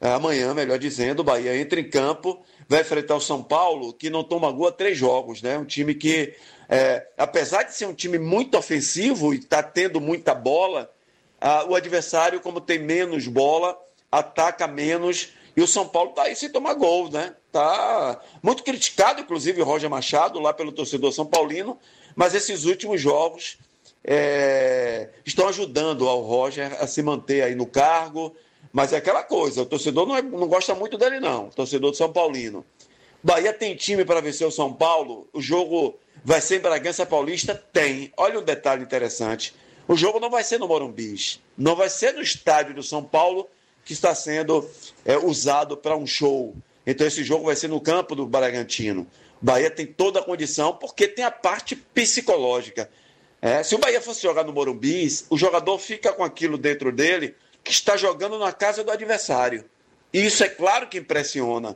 amanhã, melhor dizendo, o Bahia entra em campo, vai enfrentar o São Paulo, que não toma gol há 3 jogos, né? Um time que, apesar de ser um time muito ofensivo e está tendo muita bola, o adversário, como tem menos bola, ataca menos, e o São Paulo está aí sem tomar gol, né? Está muito criticado, inclusive, o Roger Machado, lá pelo torcedor são paulino, mas esses últimos jogos estão ajudando ao Roger a se manter aí no cargo, mas é aquela coisa, o torcedor não gosta muito dele não, o torcedor do São Paulino. Bahia tem time para vencer o São Paulo, o jogo vai ser em Bragança Paulista? Tem. Olha um detalhe interessante, o jogo não vai ser no Morumbi, não vai ser no estádio do São Paulo, que está sendo usado para um show. Então esse jogo vai ser no campo do Bragantino. O Bahia tem toda a condição, porque tem a parte psicológica. Se o Bahia fosse jogar no Morumbi, o jogador fica com aquilo dentro dele, que está jogando na casa do adversário. E isso é claro que impressiona.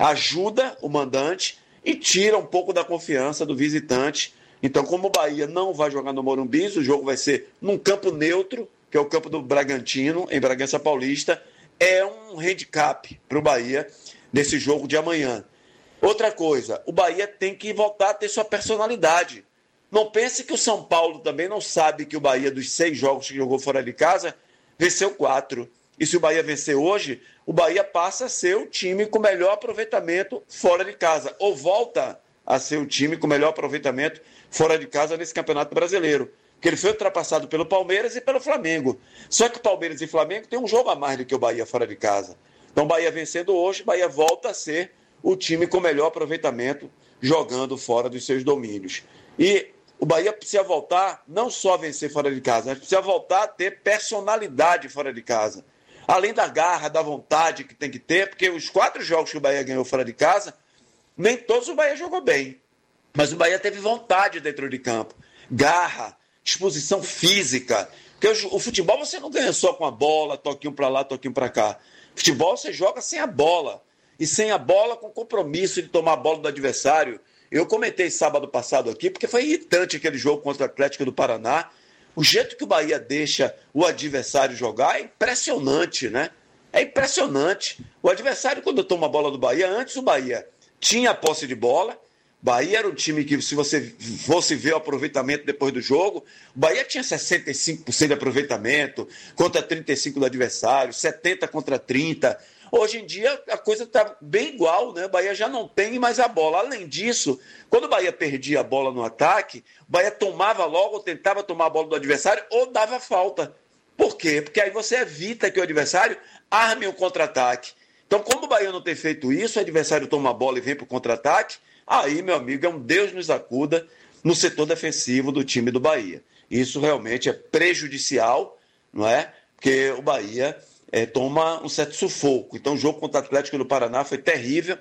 Ajuda o mandante e tira um pouco da confiança do visitante. Então, como o Bahia não vai jogar no Morumbi, o jogo vai ser num campo neutro, que é o campo do Bragantino, em Bragança Paulista, é um handicap para o Bahia nesse jogo de amanhã. Outra coisa, o Bahia tem que voltar a ter sua personalidade. Não pense que o São Paulo também não sabe que o Bahia, dos 6 jogos que jogou fora de casa, venceu 4. E se o Bahia vencer hoje, o Bahia passa a ser o time com melhor aproveitamento fora de casa. Ou volta a ser o time com melhor aproveitamento fora de casa nesse Campeonato Brasileiro. Porque ele foi ultrapassado pelo Palmeiras e pelo Flamengo. Só que o Palmeiras e Flamengo têm um jogo a mais do que o Bahia fora de casa. Então o Bahia vencendo hoje, o Bahia volta a ser o time com melhor aproveitamento jogando fora dos seus domínios. E o Bahia precisa voltar não só a vencer fora de casa, mas precisa voltar a ter personalidade fora de casa. Além da garra, da vontade que tem que ter, porque os 4 jogos que o Bahia ganhou fora de casa, nem todos o Bahia jogou bem. Mas o Bahia teve vontade dentro de campo. Garra, disposição física. Porque o futebol você não ganha só com a bola, toquinho para lá, toquinho para cá. Futebol você joga sem a bola. E sem a bola com compromisso de tomar a bola do adversário. Eu comentei sábado passado aqui, porque foi irritante aquele jogo contra o Atlético do Paraná. O jeito que o Bahia deixa o adversário jogar é impressionante, né? É impressionante. O adversário, quando toma a bola do Bahia, antes o Bahia tinha a posse de bola. Bahia era um time que, se você fosse ver o aproveitamento depois do jogo, o Bahia tinha 65% de aproveitamento contra 35% do adversário, 70% contra 30%. Hoje em dia a coisa está bem igual, né? O Bahia já não tem mais a bola. Além disso, quando o Bahia perdia a bola no ataque, o Bahia tomava logo, ou tentava tomar a bola do adversário, ou dava falta. Por quê? Porque aí você evita que o adversário arme o contra-ataque. Então, como o Bahia não tem feito isso, o adversário toma a bola e vem para o contra-ataque, aí, meu amigo, é um Deus nos acuda no setor defensivo do time do Bahia. Isso realmente é prejudicial, não é? Porque o Bahia toma um certo sufoco. Então, o jogo contra o Atlético do Paraná foi terrível,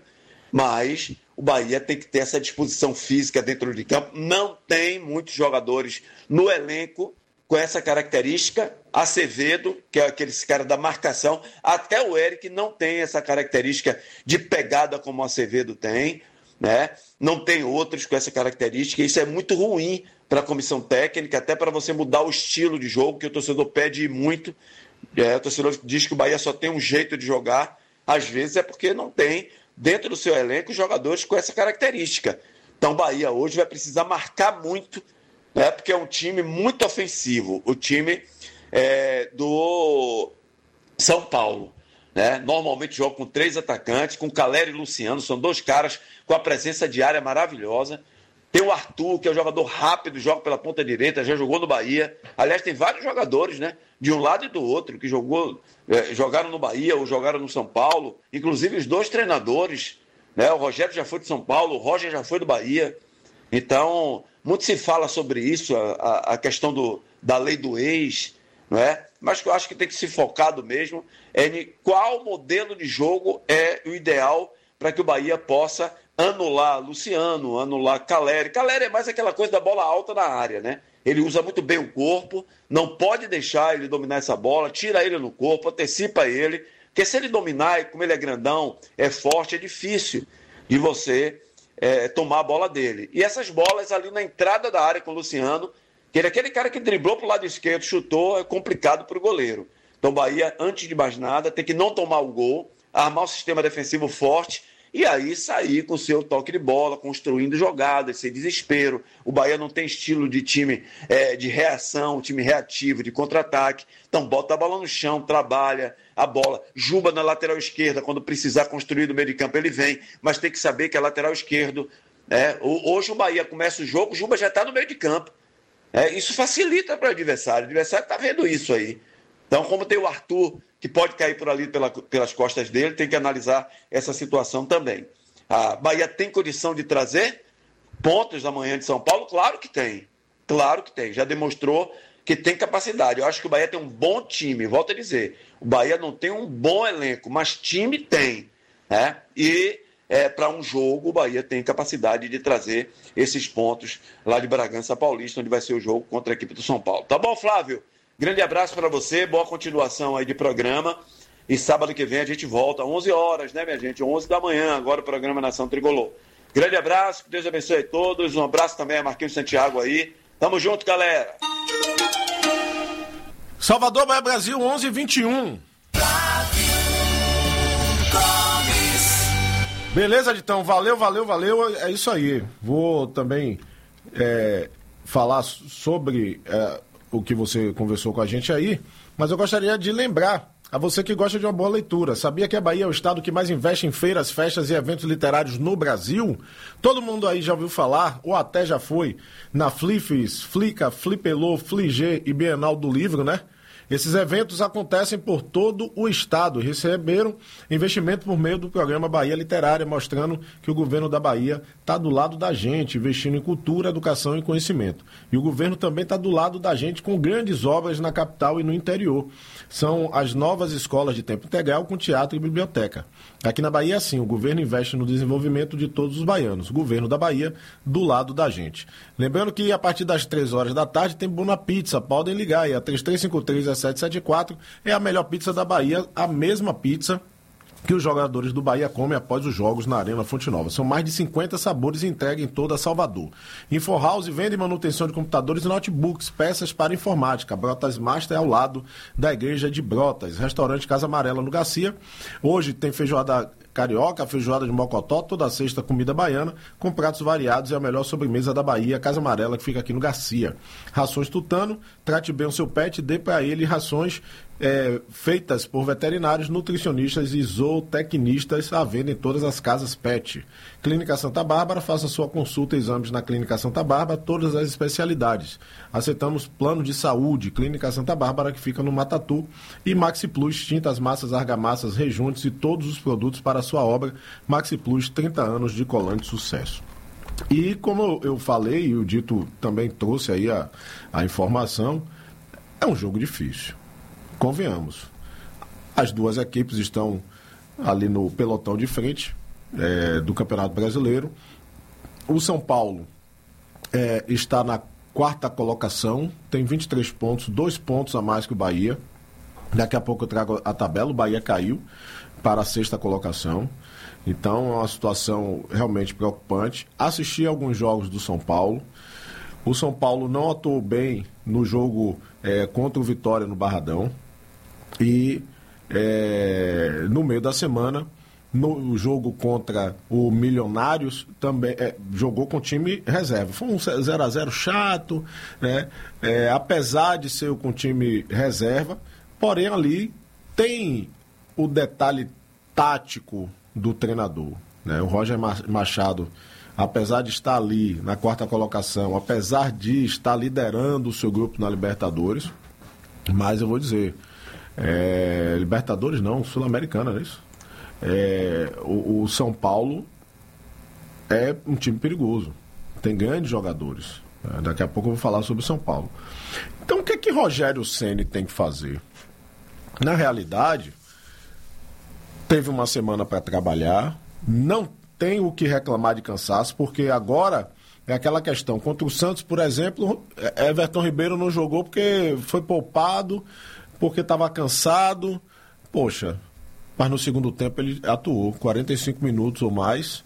mas o Bahia tem que ter essa disposição física dentro de campo. Não tem muitos jogadores no elenco com essa característica. Acevedo, que é aquele cara da marcação, até o Eric não tem essa característica de pegada como o Acevedo tem, né? Não tem outros com essa característica. Isso é muito ruim para a comissão técnica, até para você mudar o estilo de jogo, que o torcedor pede muito. O torcedor diz que o Bahia só tem um jeito de jogar, às vezes é porque não tem dentro do seu elenco jogadores com essa característica. Então o Bahia hoje vai precisar marcar muito, né, porque é um time muito ofensivo, o time do São Paulo, né? Normalmente joga com 3 atacantes, com Calera e Luciano, são 2 caras com a presença de área maravilhosa. Tem o Arthur, que é um jogador rápido, joga pela ponta direita, já jogou no Bahia. Aliás, tem vários jogadores, né, de um lado e do outro, que jogaram no Bahia ou jogaram no São Paulo. Inclusive os 2 treinadores, né? O Rogério já foi do São Paulo, o Roger já foi do Bahia. Então, muito se fala sobre isso, a questão da lei do ex, não é? Mas que eu acho que tem que se focado mesmo em qual modelo de jogo é o ideal para que o Bahia possa anular Luciano, anular Calera. Calera é mais aquela coisa da bola alta na área, né? Ele usa muito bem o corpo, não pode deixar ele dominar essa bola, tira ele no corpo, antecipa ele, porque se ele dominar, e como ele é grandão, é forte, é difícil de você tomar a bola dele. E essas bolas ali na entrada da área com o Luciano, que ele é aquele cara que driblou para o lado esquerdo, chutou, é complicado para o goleiro. Então o Bahia, antes de mais nada, tem que não tomar o gol, armar um sistema defensivo forte e aí sair com o seu toque de bola, construindo jogadas, sem desespero. O Bahia não tem estilo de time de reação, time reativo, de contra-ataque. Então bota a bola no chão, trabalha a bola. Juba na lateral esquerda, quando precisar construir do meio de campo, ele vem. Mas tem que saber que é lateral esquerdo. Hoje o Bahia começa o jogo, o Juba já está no meio de campo. Isso facilita para o adversário está vendo isso aí. Então, como tem o Arthur, que pode cair por ali pelas costas dele, tem que analisar essa situação também. A Bahia tem condição de trazer pontos da manhã de São Paulo? Claro que tem. Claro que tem. Já demonstrou que tem capacidade. Eu acho que o Bahia tem um bom time, volto a dizer. O Bahia não tem um bom elenco, mas time tem. E para um jogo, o Bahia tem capacidade de trazer esses pontos lá de Bragança Paulista, onde vai ser o jogo contra a equipe do São Paulo. Tá bom, Flávio? Grande abraço para você, boa continuação aí de programa. E sábado que vem a gente volta, 11 horas, né, minha gente? 11 da manhã, agora o programa Nação Tricolor. Grande abraço, que Deus abençoe a todos. Um abraço também a Marquinhos Santiago aí. Tamo junto, galera. Salvador, Bahia, Brasil, 11h21. Beleza, Ditão? Valeu. É isso aí. Vou também falar sobre o que você conversou com a gente aí, mas eu gostaria de lembrar a você que gosta de uma boa leitura. Sabia que a Bahia é o estado que mais investe em feiras, festas e eventos literários no Brasil? Todo mundo aí já ouviu falar, ou até já foi, na Flifes, Flica, Flipelô, Fligê e Bienal do Livro, né? Esses eventos acontecem por todo o estado e receberam investimento por meio do programa Bahia Literária, mostrando que o governo da Bahia está do lado da gente, investindo em cultura, educação e conhecimento. E o governo também está do lado da gente com grandes obras na capital e no interior. São as novas escolas de tempo integral com teatro e biblioteca. Aqui na Bahia, sim, o governo investe no desenvolvimento de todos os baianos. O governo da Bahia do lado da gente. Lembrando que a partir das 3 horas da tarde tem Bona Pizza. Podem ligar aí, a 3353-1774 é a melhor pizza da Bahia, a mesma pizza que os jogadores do Bahia comem após os jogos na Arena Fonte Nova. São mais de 50 sabores entregues em toda Salvador. InfoHouse vende manutenção de computadores e notebooks, peças para informática. Brotas Master é ao lado da Igreja de Brotas. Restaurante Casa Amarela no Garcia. Hoje tem feijoada carioca, feijoada de mocotó, toda sexta comida baiana, com pratos variados e a melhor sobremesa da Bahia, Casa Amarela, que fica aqui no Garcia. Rações Tutano, trate bem o seu pet, dê para ele rações feitas por veterinários, nutricionistas e zootecnistas à venda em todas as casas pet. Clínica Santa Bárbara, faça sua consulta e exames na Clínica Santa Bárbara, todas as especialidades. Aceitamos plano de saúde, Clínica Santa Bárbara, que fica no Matatu, e Maxi Plus, tintas, massas, argamassas, rejuntes e todos os produtos para a sua obra. Maxi Plus, 30 anos de colante sucesso. E como eu falei, e o Dito também trouxe aí a informação, é um jogo difícil. Convenhamos. As duas equipes estão ali no pelotão de frente do Campeonato Brasileiro. O São Paulo está na 4ª colocação, tem 23 pontos, 2 pontos a mais que o Bahia. Daqui a pouco eu trago a tabela, o Bahia caiu para a 6ª colocação. Então é uma situação realmente preocupante. Assisti alguns jogos do São Paulo. O São Paulo não atuou bem no jogo contra o Vitória no Barradão. E no meio da semana, no jogo contra o Milionários, também jogou com time reserva. Foi um 0x0 chato, né? Apesar de ser com time reserva, porém ali tem o detalhe tático do treinador, né? O Roger Machado, apesar de estar ali na 4ª colocação, apesar de estar liderando o seu grupo na Libertadores, mas eu vou dizer, Libertadores não, Sul-Americana, não é isso? O São Paulo é um time perigoso, tem grandes jogadores. Daqui a pouco eu vou falar sobre o São Paulo. Então o que Rogério Ceni tem que fazer? Na realidade, teve uma semana para trabalhar, não tem o que reclamar de cansaço, porque agora é aquela questão. Contra o Santos, por exemplo, Everton Ribeiro não jogou porque foi poupado, porque estava cansado. Poxa, mas no segundo tempo ele atuou 45 minutos ou mais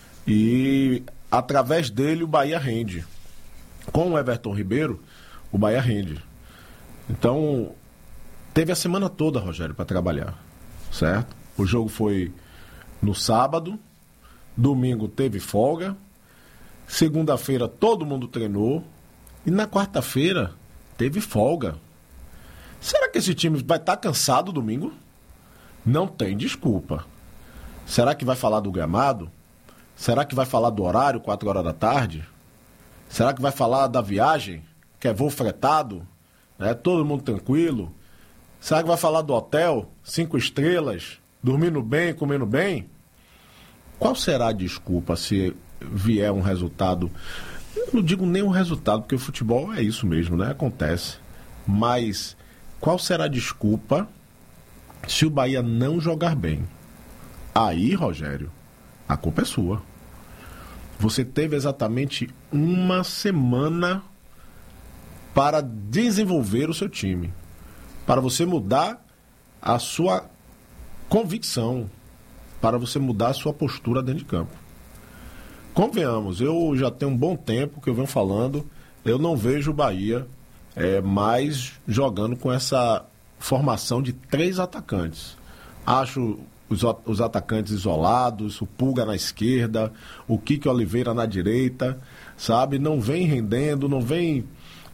e através dele o Bahia rende. Com o Everton Ribeiro, o Bahia rende. Então, teve a semana toda, Rogério, para trabalhar, certo? O jogo foi no sábado, domingo teve folga, segunda-feira todo mundo treinou e na quarta-feira teve folga. Será que esse time vai estar cansado domingo? Não tem desculpa. Será que vai falar do gramado? Será que vai falar do horário, 4 horas da tarde? Será que vai falar da viagem, que é voo fretado? Né? Todo mundo tranquilo? Será que vai falar do hotel, 5 estrelas, dormindo bem, comendo bem? Qual será a desculpa se vier um resultado? Eu não digo nem um resultado, porque o futebol é isso mesmo, né? Acontece. Mas qual será a desculpa se o Bahia não jogar bem? Aí, Rogério, a culpa é sua. Você teve exatamente uma semana para desenvolver o seu time, para você mudar a sua convicção, para você mudar a sua postura dentro de campo. Convenhamos, eu já tenho um bom tempo que eu venho falando, eu não vejo o Bahia mais jogando com essa formação de 3 atacantes. Acho os atacantes isolados, o Pulga na esquerda, o Kike Oliveira na direita, sabe? Não vem rendendo, não vem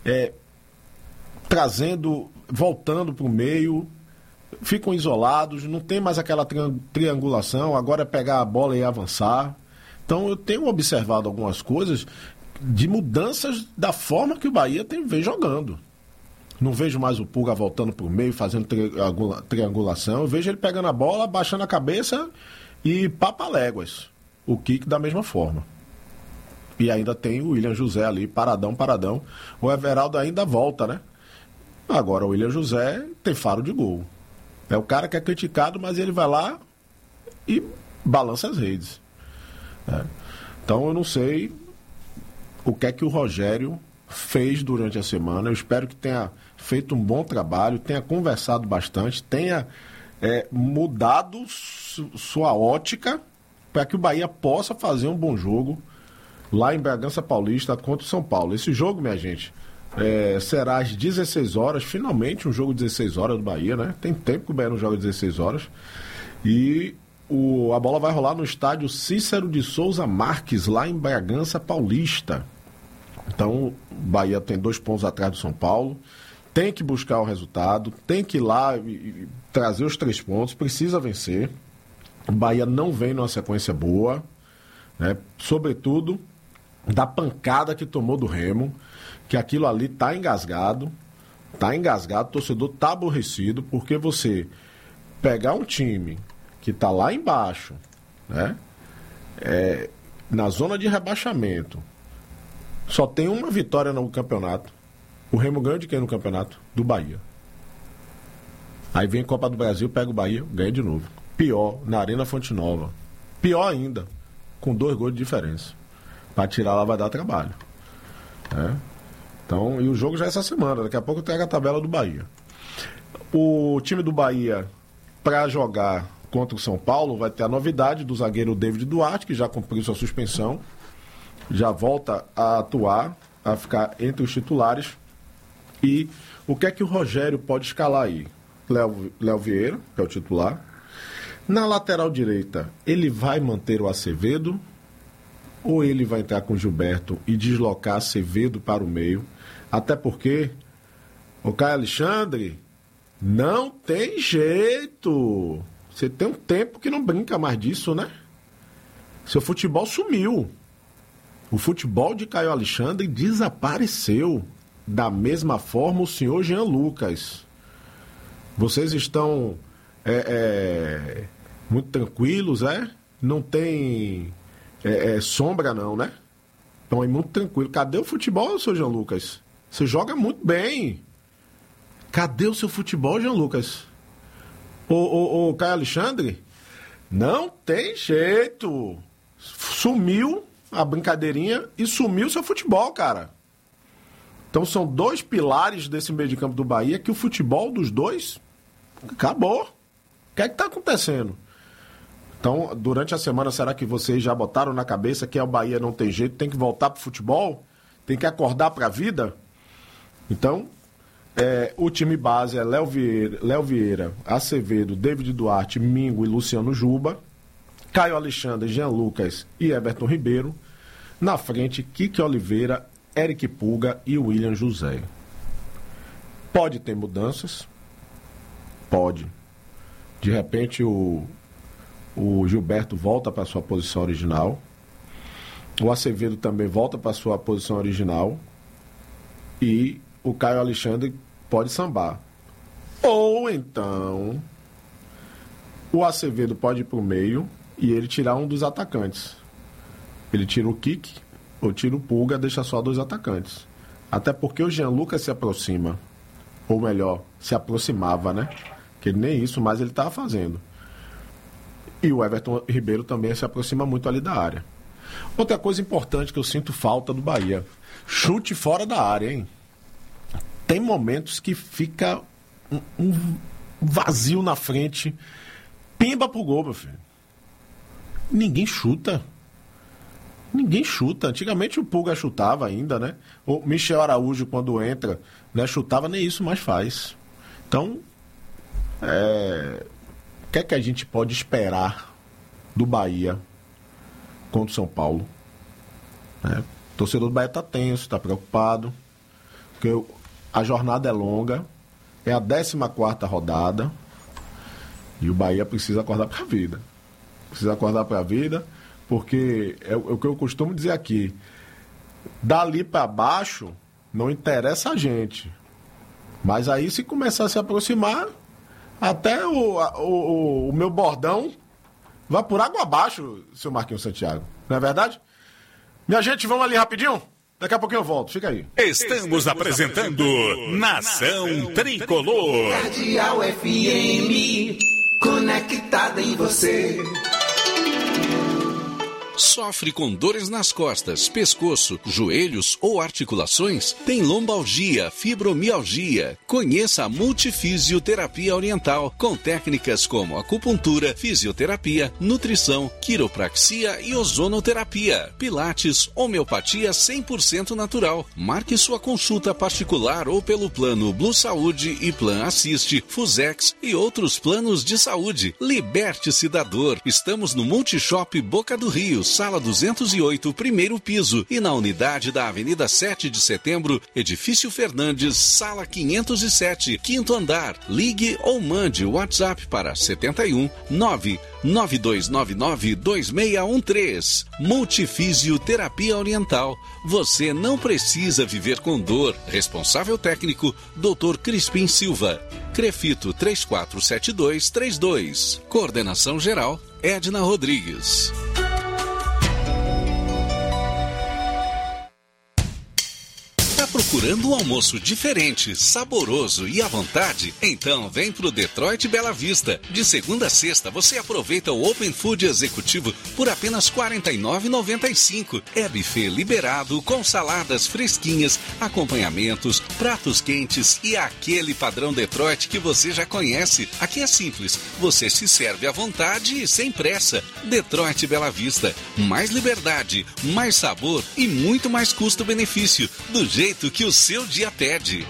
trazendo, voltando para o meio, ficam isolados, não tem mais aquela triangulação, agora é pegar a bola e avançar. Então eu tenho observado algumas coisas de mudanças da forma que o Bahia vem jogando. Não vejo mais o Pulga voltando para o meio, fazendo triangulação. Eu vejo ele pegando a bola, baixando a cabeça e papaléguas. O Kike da mesma forma. E ainda tem o William José ali, paradão. O Everaldo ainda volta, né? Agora o William José tem faro de gol. É o cara que é criticado, mas ele vai lá e balança as redes. Então eu não sei o que é que o Rogério fez durante a semana. Eu espero que tenha feito um bom trabalho, tenha conversado bastante, tenha mudado sua ótica para que o Bahia possa fazer um bom jogo lá em Bragança Paulista contra o São Paulo. Esse jogo, minha gente, será às 16 horas, finalmente um jogo de 16 horas do Bahia, né? Tem tempo que o Bahia não joga 16 horas. E a bola vai rolar no estádio Cícero de Souza Marques, lá em Bragança Paulista. Então, o Bahia tem 2 pontos atrás do São Paulo, tem que buscar o resultado, tem que ir lá e trazer os 3 pontos, precisa vencer. O Bahia não vem numa sequência boa, né? Sobretudo da pancada que tomou do Remo, que aquilo ali tá engasgado, o torcedor tá aborrecido, porque você pegar um time que tá lá embaixo, né? Na zona de rebaixamento, só tem uma vitória no campeonato. O Remo ganha de quem no campeonato? Do Bahia. Aí vem a Copa do Brasil, pega o Bahia, ganha de novo. Pior, na Arena Fonte Nova. Pior ainda, com 2 gols de diferença. Pra tirar lá vai dar trabalho. Então, e o jogo já é essa semana. Daqui a pouco eu trago a tabela do Bahia. O time do Bahia, pra jogar contra o São Paulo, vai ter a novidade do zagueiro David Duarte, que já cumpriu sua suspensão. Já volta a atuar, a ficar entre os titulares. E o que é que o Rogério pode escalar aí? Léo Vieira, que é o titular. Na lateral direita, ele vai manter o Acevedo ou ele vai entrar com o Gilberto e deslocar Acevedo para o meio? Até porque o Caio Alexandre não tem jeito. Você tem um tempo que não brinca mais disso, né? Seu futebol sumiu. O futebol de Caio Alexandre desapareceu. Da mesma forma o senhor Jean Lucas. Vocês estão muito tranquilos, Não tem sombra não, né? Estão aí muito tranquilos. Cadê o futebol, senhor Jean Lucas? Você joga muito bem. Cadê o seu futebol, Jean Lucas? O Caio Alexandre? Não tem jeito. Sumiu a brincadeirinha e sumiu o seu futebol, cara. Então são 2 pilares desse meio de campo do Bahia que o futebol dos 2 acabou. O que é que tá acontecendo? Então, durante a semana, será que vocês já botaram na cabeça que o Bahia não tem jeito, tem que voltar pro futebol? Tem que acordar pra vida? Então, O time base é Léo Vieira, Acevedo, David Duarte, Mingo e Luciano Juba. Caio Alexandre, Jean Lucas e Everton Ribeiro. Na frente, Kike Oliveira, Eric Puga e William José. Pode ter mudanças? Pode. De repente o Gilberto volta para sua posição original. O Acevedo também volta para sua posição original. E o Caio Alexandre pode sambar. Ou então o Acevedo pode ir para o meio e ele tirar um dos atacantes. Ele tira o Kike ou tira o Pulga, deixa só 2 atacantes. Até porque o Jean Lucas se aproxima. Ou melhor, se aproximava, né? Que nem isso, mas ele estava fazendo. E o Everton Ribeiro também se aproxima muito ali da área. Outra coisa importante que eu sinto falta do Bahia: chute fora da área, hein? Tem momentos que fica um vazio na frente. Pimba pro gol, meu filho. Ninguém chuta. Antigamente o Pulga chutava ainda, né? O Michel Araújo, quando entra, né, chutava, nem isso mais faz. Então, o que é que a gente pode esperar do Bahia contra o São Paulo? O torcedor do Bahia está tenso, está preocupado, porque a jornada é longa, é a 14ª rodada e o Bahia precisa acordar para a vida. Porque é o que eu costumo dizer aqui: dali para baixo não interessa a gente. Mas aí, se começar a se aproximar, até o meu bordão vai por água abaixo, seu Marquinhos Santiago. Não é verdade? Minha gente, vamos ali rapidinho? Daqui a pouquinho eu volto, fica aí. Estamos apresentando Nação Tricolor. Cardeal FM, conectada em você. Sofre com dores nas costas, pescoço, joelhos ou articulações? Tem lombalgia, fibromialgia? Conheça a Multifisioterapia Oriental, com técnicas como acupuntura, fisioterapia, nutrição, quiropraxia e ozonoterapia, pilates, homeopatia 100% natural. Marque sua consulta particular ou pelo plano Blue Saúde e Plan Assiste, Fusex e outros planos de saúde. Liberte-se da dor. Estamos no Multishop Boca do Rio, Sala 208, primeiro piso, e na unidade da Avenida 7 de Setembro, Edifício Fernandes, Sala 507, quinto andar. Ligue ou mande o WhatsApp para 71 99299 2613. Multifisioterapia Oriental. Você não precisa viver com dor. Responsável técnico, Dr. Crispim Silva. Crefito 347232. Coordenação geral, Edna Rodrigues. Procurando um almoço diferente, saboroso e à vontade? Então vem pro Detroit Bela Vista. De segunda a sexta você aproveita o Open Food Executivo por apenas R$ 49,95. É buffet liberado com saladas fresquinhas, acompanhamentos, pratos quentes e aquele padrão Detroit que você já conhece. Aqui é simples, você se serve à vontade e sem pressa. Detroit Bela Vista. Mais liberdade, mais sabor e muito mais custo-benefício. Do jeito que o seu dia pede.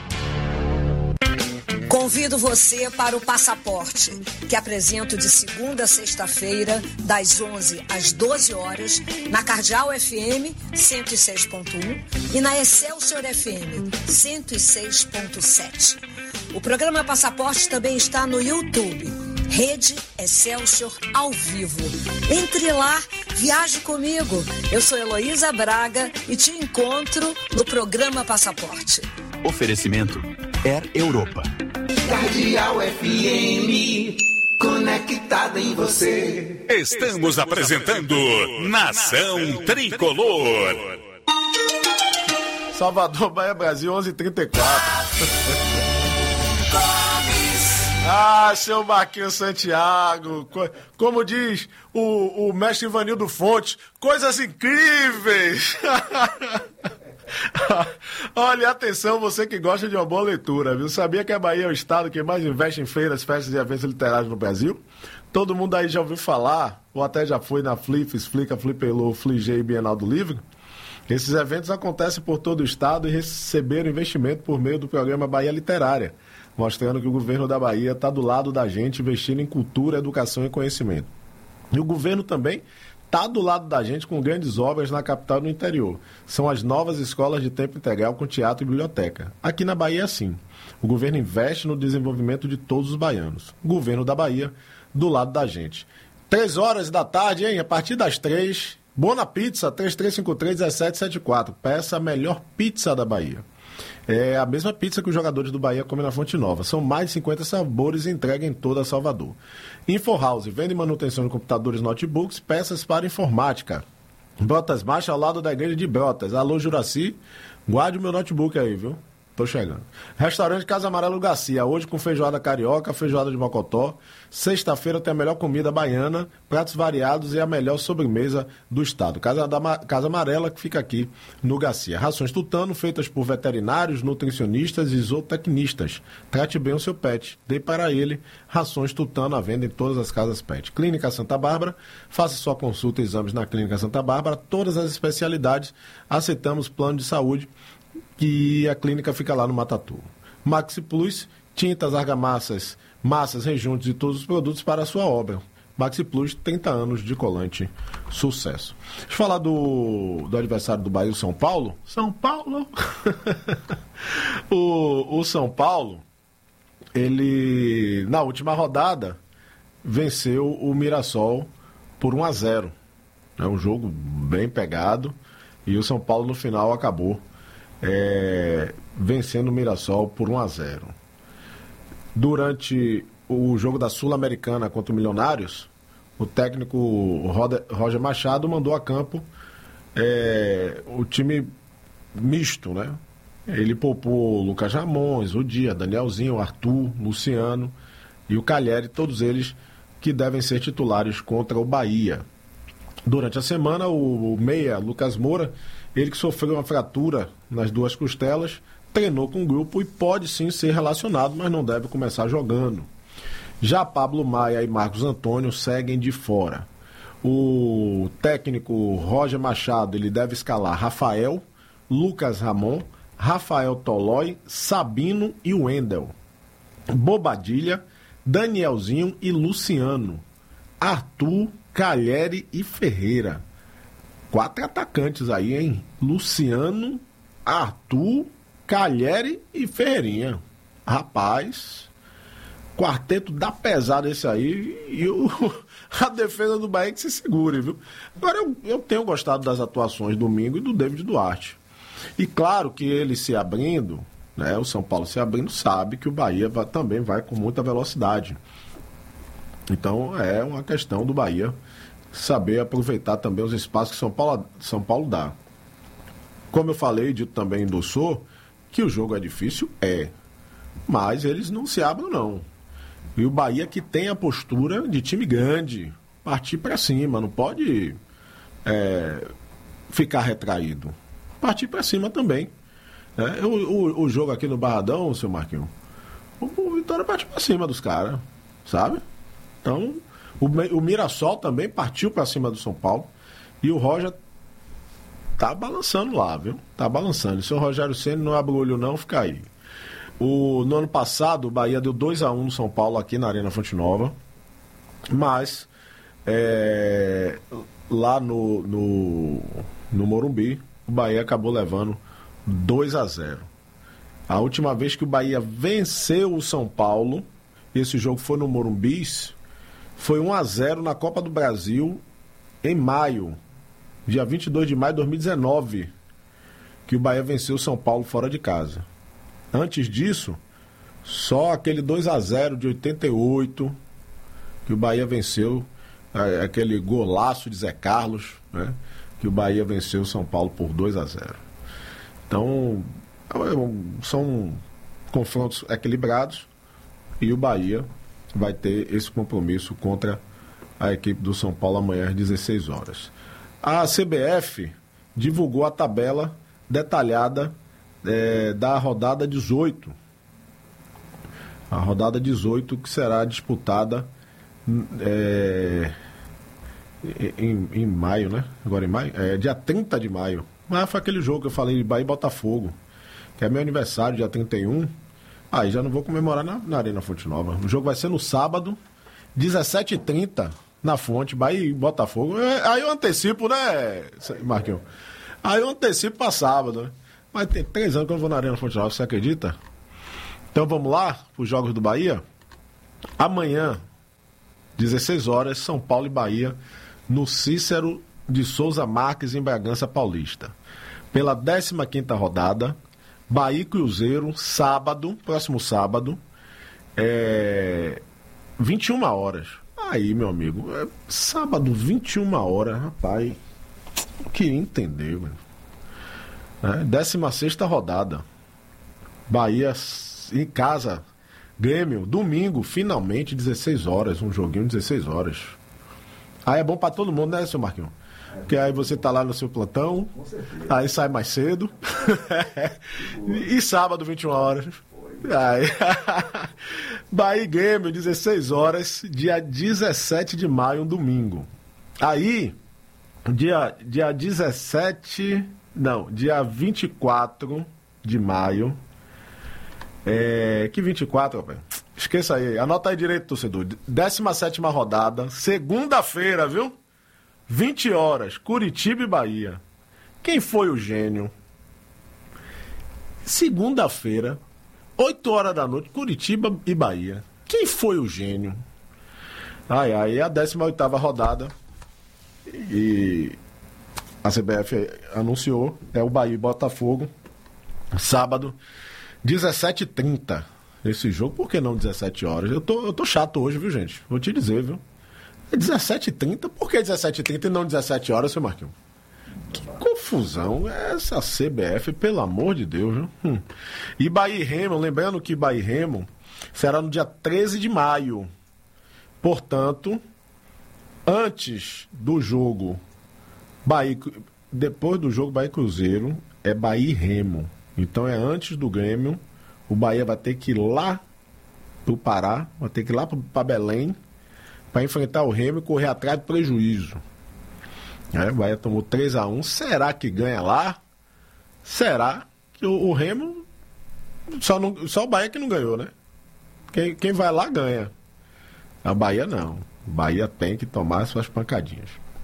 Convido você para o Passaporte, que apresento de segunda a sexta-feira, das 11 às 12 horas, na Cardeal FM 106.1 e na Excelsior FM 106.7. O programa Passaporte também está no YouTube, Rede Excelsior ao vivo. Entre lá, viaje comigo. Eu sou Heloísa Braga e te encontro no programa Passaporte. Oferecimento Air Europa. Cardeal FM, conectada em você. Estamos apresentando Nação Tricolor. Salvador, Bahia, Brasil, 11h34. Ah, seu Marquinhos Santiago, como diz o mestre Ivanildo Fontes, coisas incríveis. Olha, atenção, você que gosta de uma boa leitura, viu? Sabia que a Bahia é o estado que mais investe em feiras, festas e eventos literários no Brasil? Todo mundo aí já ouviu falar, ou até já foi na Flip, Explica, Flipelô, Fligê e Bienal do Livro? Esses eventos acontecem por todo o estado e receberam investimento por meio do programa Bahia Literária, mostrando que o governo da Bahia está do lado da gente, investindo em cultura, educação e conhecimento. E o governo também está do lado da gente com grandes obras na capital e no interior. São as novas escolas de tempo integral com teatro e biblioteca. Aqui na Bahia é assim. O governo investe no desenvolvimento de todos os baianos. O governo da Bahia do lado da gente. 3 horas da tarde, hein? A partir das 3, Bona Pizza, 3353-1774. Peça a melhor pizza da Bahia. É a mesma pizza que os jogadores do Bahia comem na Fonte Nova. São mais de 50 sabores e entrega em toda Salvador. InfoHouse, vende manutenção de computadores, notebooks, peças para informática. Brotas Marcha, ao lado da igreja de Brotas. Alô, Juraci, guarde o meu notebook aí, viu? Tô chegando. Restaurante Casa Amarelo Garcia, hoje com feijoada carioca, feijoada de mocotó. Sexta-feira tem a melhor comida baiana, pratos variados e a melhor sobremesa do estado. Casa Amarela, que fica aqui no Garcia. Rações Tutano, feitas por veterinários, nutricionistas e zootecnistas. Trate bem o seu pet. Dê para ele rações Tutano à venda em todas as casas pet. Clínica Santa Bárbara, faça sua consulta e exames na Clínica Santa Bárbara. Todas as especialidades, aceitamos plano de saúde, que a clínica fica lá no Matatu. Maxi Plus, tintas, argamassas, massas, rejuntos e todos os produtos para a sua obra. Maxi Plus, 30 anos de colante, sucesso. Deixa eu falar do aniversário do Bahia, o São Paulo. São Paulo! o São Paulo, ele, na última rodada, venceu o Mirassol por 1-0. É um jogo bem pegado e o São Paulo, no final, acabou vencendo o Mirassol por 1-0. Durante o jogo da Sul-Americana contra o Milionários, o técnico Roger Machado mandou a campo o time misto, né? Ele poupou o Lucas Ramões, o Dia, Danielzinho, o Arthur, Luciano e o Calheri, todos eles que devem ser titulares contra o Bahia. Durante a semana, o meia Lucas Moura, ele que sofreu uma fratura nas 2 costelas, treinou com o grupo e pode sim ser relacionado, mas não deve começar jogando. Já Pablo Maia e Marcos Antônio seguem de fora. O técnico Roger Machado, ele deve escalar Rafael, Lucas Ramon, Rafael Tolói, Sabino e Wendel. Bobadilha, Danielzinho e Luciano. Arthur, Calheri e Ferreira. 4 atacantes aí, hein? Luciano, Arthur, Calheri e Ferreirinha. Rapaz, quarteto da pesada esse aí. E a defesa do Bahia que se segure, viu? Agora, eu tenho gostado das atuações domingo e do David Duarte. E claro que ele se abrindo, né? O São Paulo se abrindo, sabe que o Bahia também vai com muita velocidade. Então, é uma questão do Bahia saber aproveitar também os espaços que São Paulo dá. Como eu falei, dito também endossou, que o jogo é difícil, mas eles não se abrem, não. E o Bahia que tem a postura de time grande, partir para cima, não pode ficar retraído. Partir para cima também. O jogo aqui no Barradão, seu Marquinhos, o Vitória partiu para cima dos caras, sabe? Então, o Mirassol também partiu para cima do São Paulo. E o Roger tá balançando lá, viu? Tá balançando. Se o Rogério Ceni não abre o olho não, fica aí. No ano passado, o Bahia deu 2-1 no São Paulo aqui na Arena Fonte Nova. Mas, lá no Morumbi, o Bahia acabou levando 2-0. A última vez que o Bahia venceu o São Paulo, esse jogo foi no Morumbi, foi 1-0 na Copa do Brasil em maio, dia 22 de maio de 2019, que o Bahia venceu o São Paulo fora de casa. Antes disso, só aquele 2-0 de 88, que o Bahia venceu, aquele golaço de Zé Carlos, né, que o Bahia venceu o São Paulo por 2-0. Então, são confrontos equilibrados e o Bahia vai ter esse compromisso contra a equipe do São Paulo amanhã às 16 horas. A CBF divulgou a tabela detalhada da rodada 18. A rodada 18 que será disputada em maio, né? Agora em maio? Dia 30 de maio. Mas foi aquele jogo que eu falei, Bahia e Botafogo, que é meu aniversário, dia 31. Aí já não vou comemorar na Arena Fonte Nova. O jogo vai ser no sábado, 17h30, na Fonte, Bahia e Botafogo. Aí eu antecipo, né, Marquinhos? Aí eu antecipo para sábado, né? Mas tem 3 anos que eu não vou na Arena Fonte Nova, você acredita? Então vamos lá, os jogos do Bahia. Amanhã, 16 horas, São Paulo e Bahia, no Cícero de Souza Marques, em Bragança Paulista. Pela 15ª rodada, Bahia e Cruzeiro, sábado, próximo sábado, 21 horas. Aí, meu amigo, sábado, 21 horas, rapaz, eu queria entender, velho. 16ª rodada, Bahia em casa, Grêmio, domingo, finalmente, 16 horas, um joguinho 16 horas. Aí é bom pra todo mundo, né, seu Marquinhos? Porque aí você tá lá no seu plantão, aí sai mais cedo. E sábado, 21 horas. Aí. Bahia e Grêmio, 16 horas, dia 17 de maio, um domingo. Aí, dia 24 de maio. Que 24, rapaz? Esqueça aí, anota aí direito, torcedor. 17ª rodada, segunda-feira, viu? 20 horas, Curitiba e Bahia. Quem foi o gênio? Segunda-feira, 8 horas da noite, Curitiba e Bahia. Quem foi o gênio? Aí a 18ª rodada. E a CBF anunciou, é o Bahia e Botafogo. Sábado, 17h30. Esse jogo, por que não 17 horas? Eu tô chato hoje, viu, gente? Vou te dizer, viu? É 17h30? Por que 17h30 e não 17 horas, seu Marquinhos? Que confusão é essa CBF, pelo amor de Deus, viu? E Bahia e Remo, lembrando que Bahia e Remo será no dia 13 de maio. Portanto, antes do jogo depois do jogo Bahia e Cruzeiro, é Bahia e Remo. Então é antes do Grêmio. O Bahia vai ter que ir lá pro Pará, vai ter que ir lá para Belém, para enfrentar o Remo e correr atrás do prejuízo. O Bahia tomou 3-1. Será que ganha lá? Será que o Remo... Só o Bahia que não ganhou, né? Quem vai lá ganha. A Bahia não. O Bahia tem que tomar suas pancadinhas.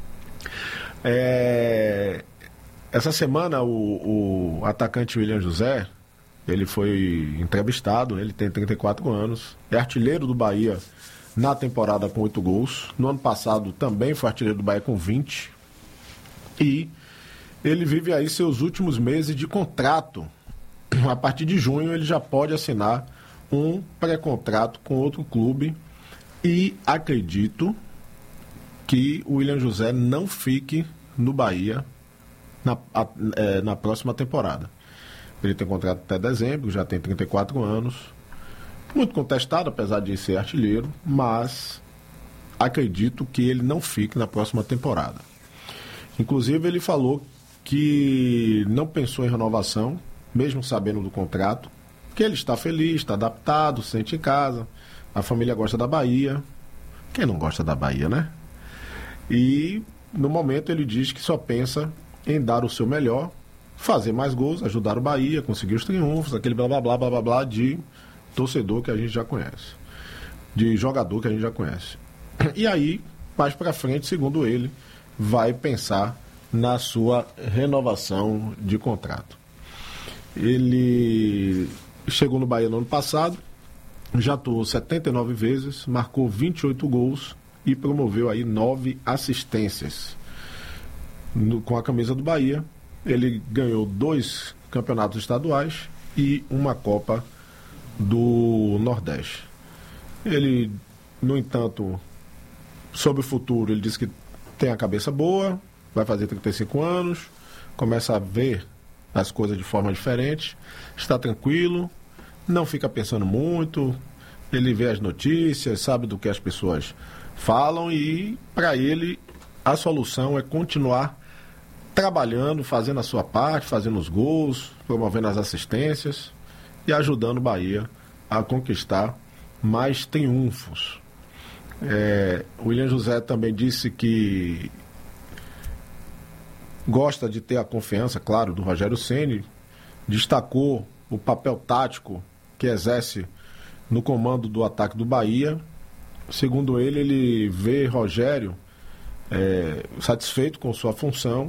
Essa semana o atacante William José, ele foi entrevistado, ele tem 34 anos, é artilheiro do Bahia na temporada com 8 gols. No ano passado também foi artilheiro do Bahia com 20. E ele vive aí seus últimos meses de contrato. A partir de junho ele já pode assinar um pré-contrato com outro clube. E acredito que o William José não fique no Bahia na próxima temporada. Ele tem contrato até dezembro, já tem 34 anos. Muito contestado, apesar de ser artilheiro, mas acredito que ele não fique na próxima temporada. Inclusive, ele falou que não pensou em renovação, mesmo sabendo do contrato, que ele está feliz, está adaptado, sente em casa, a família gosta da Bahia. Quem não gosta da Bahia, né? E, no momento, ele diz que só pensa em dar o seu melhor, fazer mais gols, ajudar o Bahia, conseguir os triunfos, aquele blá blá blá blá blá blá de torcedor que a gente já conhece, de jogador que a gente já conhece. E aí, mais pra frente, segundo ele, vai pensar na sua renovação de contrato. Ele chegou no Bahia no ano passado, já atuou 79 vezes, marcou 28 gols e promoveu aí 9 assistências com a camisa do Bahia. Ele ganhou 2 campeonatos estaduais e uma Copa do Nordeste. Ele, no entanto, sobre o futuro, ele disse que tem a cabeça boa, vai fazer 35 anos, começa a ver as coisas de forma diferente, está tranquilo, não fica pensando muito, ele vê as notícias, sabe do que as pessoas falam e, para ele, a solução é continuar trabalhando, fazendo a sua parte, fazendo os gols, promovendo as assistências e ajudando o Bahia a conquistar mais triunfos. O William José também disse que gosta de ter a confiança, claro, do Rogério Ceni, destacou o papel tático que exerce no comando do ataque do Bahia. Segundo ele vê Rogério satisfeito com sua função,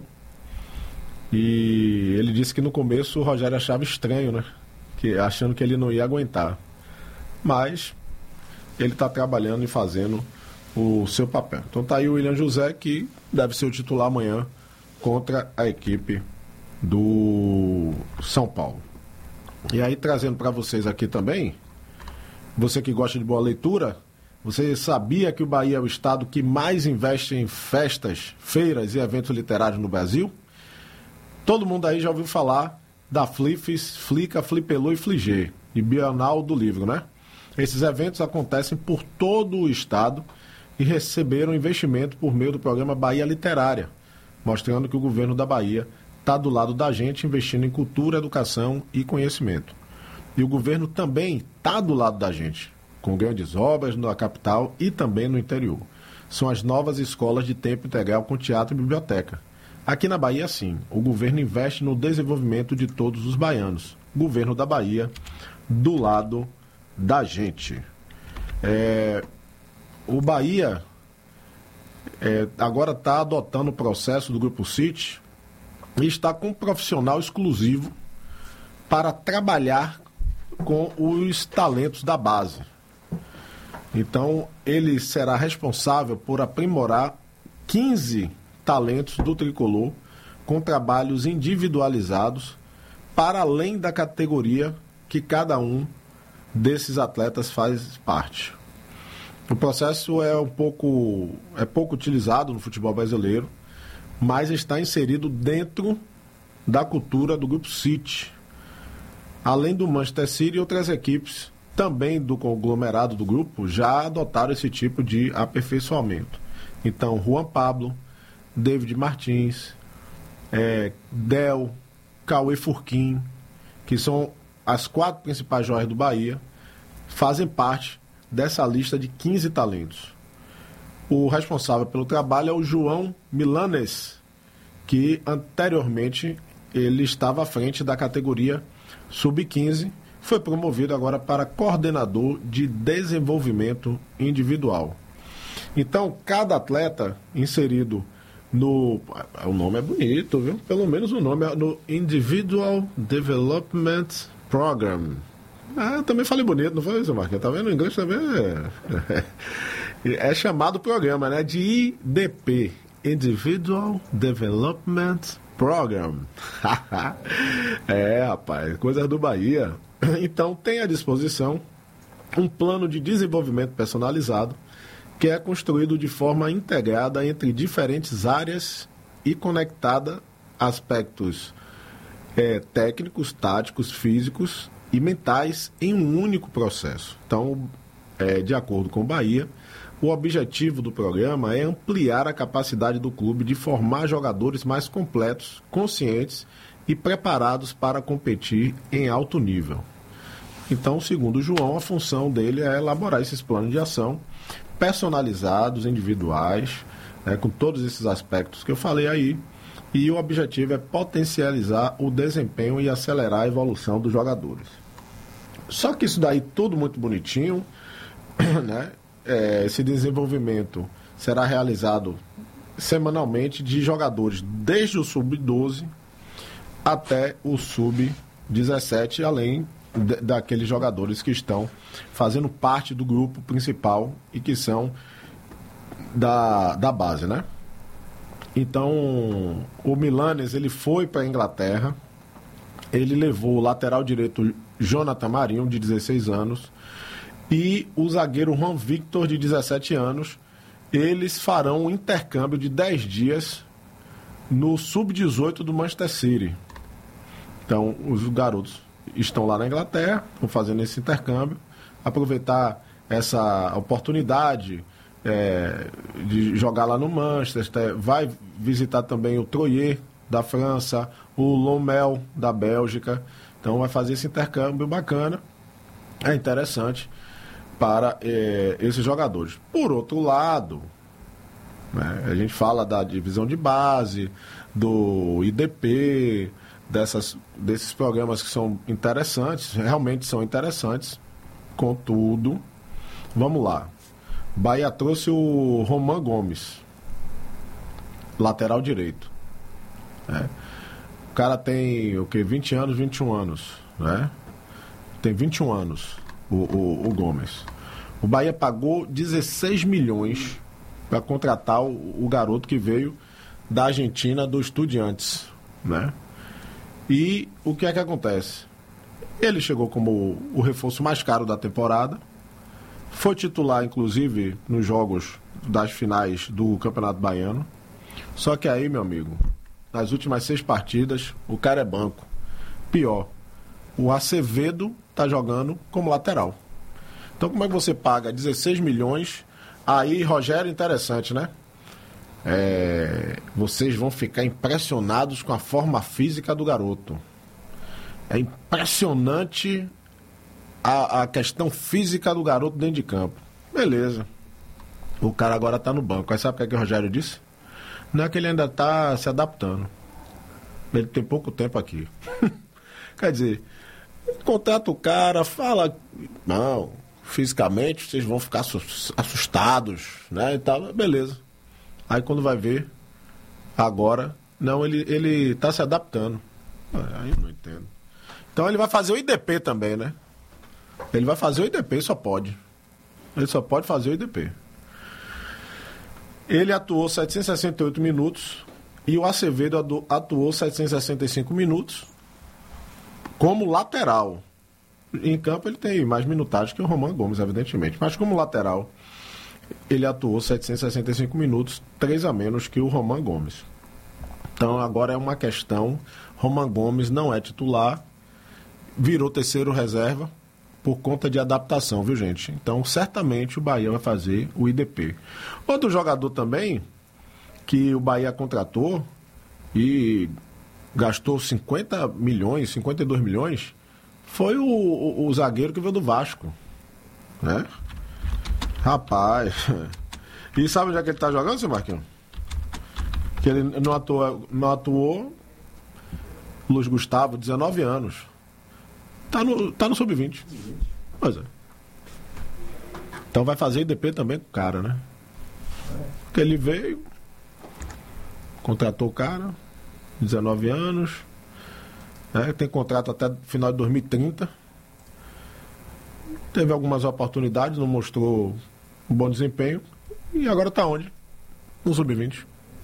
e ele disse que no começo o Rogério achava estranho, né? Achando que ele não ia aguentar. Mas ele está trabalhando e fazendo o seu papel. Então tá aí o William José, que deve ser o titular amanhã contra a equipe do São Paulo. E aí, trazendo para vocês aqui também, você que gosta de boa leitura, você sabia que o Bahia é o estado que mais investe em festas, feiras e eventos literários no Brasil? Todo mundo aí já ouviu falar da Flifes, Flica, Flipelô e Fligê, e Bienal do Livro, né? Esses eventos acontecem por todo o estado e receberam investimento por meio do programa Bahia Literária, mostrando que o governo da Bahia está do lado da gente, investindo em cultura, educação e conhecimento. E o governo também está do lado da gente, com grandes obras na capital e também no interior. São as novas escolas de tempo integral com teatro e biblioteca. Aqui na Bahia, sim, o governo investe no desenvolvimento de todos os baianos. Governo da Bahia, do lado da gente. O Bahia agora está adotando o processo do Grupo City e está com um profissional exclusivo para trabalhar com os talentos da base. Então, ele será responsável por aprimorar 15 talentos do tricolor com trabalhos individualizados para além da categoria que cada um desses atletas faz parte. O processo é pouco utilizado no futebol brasileiro, mas está inserido dentro da cultura do Grupo City. Além do Manchester City, outras equipes também do conglomerado do grupo já adotaram esse tipo de aperfeiçoamento. Então, Juan Pablo, David Martins, Del, Cauê Furquim, que são as 4 principais joias do Bahia, fazem parte dessa lista de 15 talentos. O responsável pelo trabalho é o João Milanes, que anteriormente ele estava à frente da categoria Sub-15, foi promovido agora para coordenador de desenvolvimento individual. Então, cada atleta inserido no... O nome é bonito, viu? Pelo menos o nome é no Individual Development Program. Eu também falei bonito, não foi isso, Marquinhos? Tá vendo? O inglês também é chamado programa, né? De IDP, Individual Development Program. Rapaz, coisas do Bahia. Então, tem à disposição um plano de desenvolvimento personalizado que é construído de forma integrada entre diferentes áreas e conectada a aspectos técnicos, táticos, físicos e mentais em um único processo. Então, de acordo com o Bahia, o objetivo do programa é ampliar a capacidade do clube de formar jogadores mais completos, conscientes e preparados para competir em alto nível. Então, segundo o João, a função dele é elaborar esses planos de ação personalizados, individuais, com todos esses aspectos que eu falei aí, e o objetivo é potencializar o desempenho e acelerar a evolução dos jogadores. Só que isso daí tudo muito bonitinho, né? Esse desenvolvimento será realizado semanalmente de jogadores desde o Sub-12 até o Sub-17, além daqueles jogadores que estão fazendo parte do grupo principal e que são da base, né? Então, o Milanes, ele foi para a Inglaterra, ele levou o lateral direito Jonathan Marinho, de 16 anos, e o zagueiro Juan Victor, de 17 anos. Eles farão um intercâmbio de 10 dias no Sub-18 do Manchester City. Então, os garotos estão lá na Inglaterra, estão fazendo esse intercâmbio, aproveitar essa oportunidade de jogar lá no Manchester, vai visitar também o Troyes da França, o Lommel da Bélgica, então vai fazer esse intercâmbio bacana, é interessante para esses jogadores. Por outro lado, né? A gente fala da divisão de base, do IDP, desses programas que são interessantes, realmente são interessantes. Contudo, vamos lá. Bahia trouxe o Roman Gomes, lateral direito. Né? O cara tem 20 anos, 21 anos, né? Tem 21 anos o Gomes. O Bahia pagou 16 milhões para contratar o garoto que veio da Argentina, do Estudiantes, né? E o que é que acontece? Ele chegou como o reforço mais caro da temporada, foi titular, inclusive, nos jogos das finais do Campeonato Baiano. Só que aí, meu amigo, nas últimas 6 partidas, o cara é banco. Pior, o Acevedo tá jogando como lateral. Então, como é que você paga 16 milhões? Aí, Rogério, interessante, né? Vocês vão ficar impressionados com a forma física do garoto. É impressionante a questão física do garoto dentro de campo. Beleza. O cara agora tá no banco. Aí sabe o que o Rogério disse? Não é que ele ainda tá se adaptando. Ele tem pouco tempo aqui. Quer dizer, contrata o cara, fala... Não, fisicamente vocês vão ficar assustados, né? E tal. Beleza. Aí quando vai ver, agora, não, ele tá se adaptando. Aí eu não entendo. Então ele vai fazer o IDP também, né? Ele vai fazer o IDP, só pode. Ele só pode fazer o IDP. Ele atuou 768 minutos e o Acevedo atuou 765 minutos como lateral. Em campo ele tem mais minutagem que o Roman Gomes, evidentemente. Mas como lateral, ele atuou 765 minutos, 3 a menos que o Roman Gomes. Então agora é uma questão, Roman Gomes não é titular, virou terceiro reserva por conta de adaptação, viu, gente? Então certamente o Bahia vai fazer o IDP. Outro jogador também que o Bahia contratou e gastou 50 milhões, 52 milhões, foi o zagueiro que veio do Vasco, né? Rapaz, e sabe onde é que ele tá jogando, seu Marquinhos? Que ele não atuou, Luiz Gustavo, 19 anos. Tá no sub-20. Pois é. Então vai fazer IDP também com o cara, né? Porque ele veio, contratou o cara, 19 anos, né? Tem contrato até final de 2030. Teve algumas oportunidades, não mostrou um bom desempenho. E agora tá onde? No sub-20.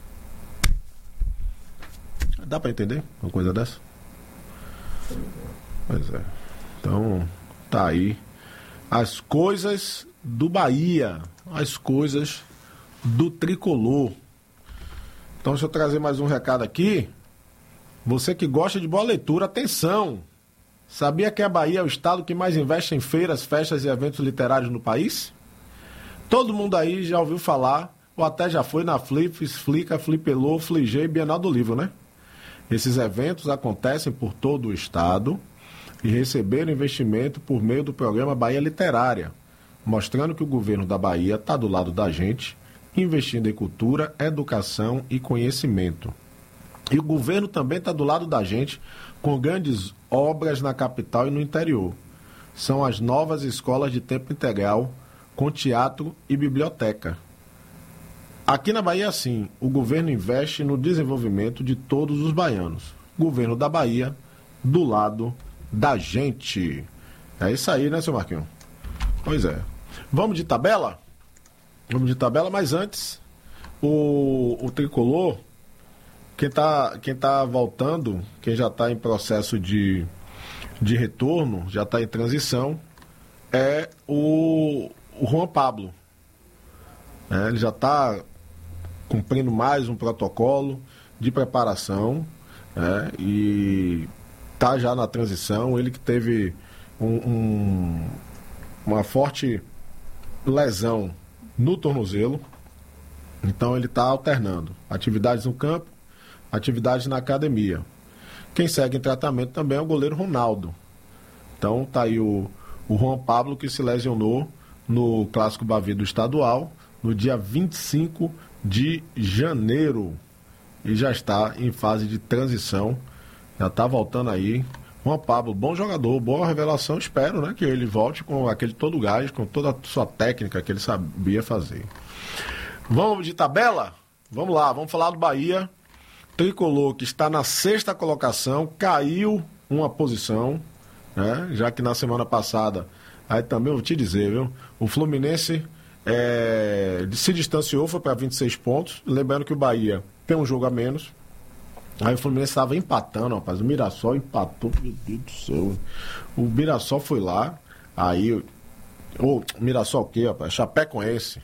Dá pra entender uma coisa dessa? Pois é. Então, tá aí. As coisas do Bahia. As coisas do tricolor. Então, deixa eu trazer mais um recado aqui. Você que gosta de boa leitura, atenção! Sabia que a Bahia é o estado que mais investe em feiras, festas e eventos literários no país? Todo mundo aí já ouviu falar, ou até já foi na Flip, Flica, Flipelô, Fligê e Bienal do Livro, né? Esses eventos acontecem por todo o estado e receberam investimento por meio do programa Bahia Literária, mostrando que o governo da Bahia está do lado da gente, investindo em cultura, educação e conhecimento. E o governo também está do lado da gente com grandes obras na capital e no interior. São as novas escolas de tempo integral com teatro e biblioteca. Aqui na Bahia, sim, o governo investe no desenvolvimento de todos os baianos. Governo da Bahia, do lado da gente. É isso aí, né, seu Marquinhos? Pois é. Vamos de tabela? Vamos de tabela, mas antes, o tricolor, quem tá voltando, quem já está em processo de retorno, já está em transição, é o Juan Pablo. Ele já está cumprindo mais um protocolo de preparação, e está já na transição. Ele que teve uma forte lesão no tornozelo, então ele está alternando atividades no campo, atividades na academia. Quem segue em tratamento também é o goleiro Ronaldo. Então tá aí o Juan Pablo, que se lesionou no Clássico Bavi do Estadual, no dia 25 de janeiro e já está em fase de transição, já está voltando aí. Juan Pablo, bom jogador, boa revelação, espero, né, que ele volte com aquele todo gás, com toda a sua técnica que ele sabia fazer. Vamos de tabela? Vamos lá, vamos falar do Bahia. Tricolor, que está na 6ª colocação, caiu uma posição, né, já que na semana passada, aí também vou te dizer, viu, o Fluminense se distanciou, foi para 26 pontos, lembrando que o Bahia tem um jogo a menos. Aí o Fluminense estava empatando, rapaz. O Mirassol empatou, meu Deus do céu. O Mirassol foi lá, aí. O Mirassol o quê, rapaz? Chapecoense.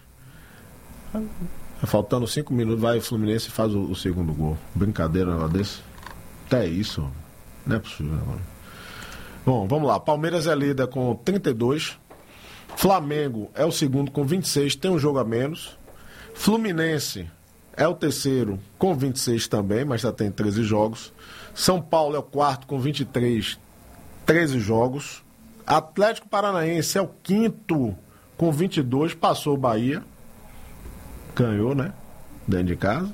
Faltando 5 minutos, vai o Fluminense e faz o segundo gol. Brincadeira, um negócio desse. Até isso, não é possível. Mano. Bom, vamos lá. Palmeiras é líder com 32. Flamengo é o segundo com 26, tem um jogo a menos. Fluminense é o terceiro com 26 também, mas já tem 13 jogos. São Paulo é o quarto com 23, 13 jogos. Atlético Paranaense é o quinto com 22, passou o Bahia. Ganhou, né? Dentro de casa.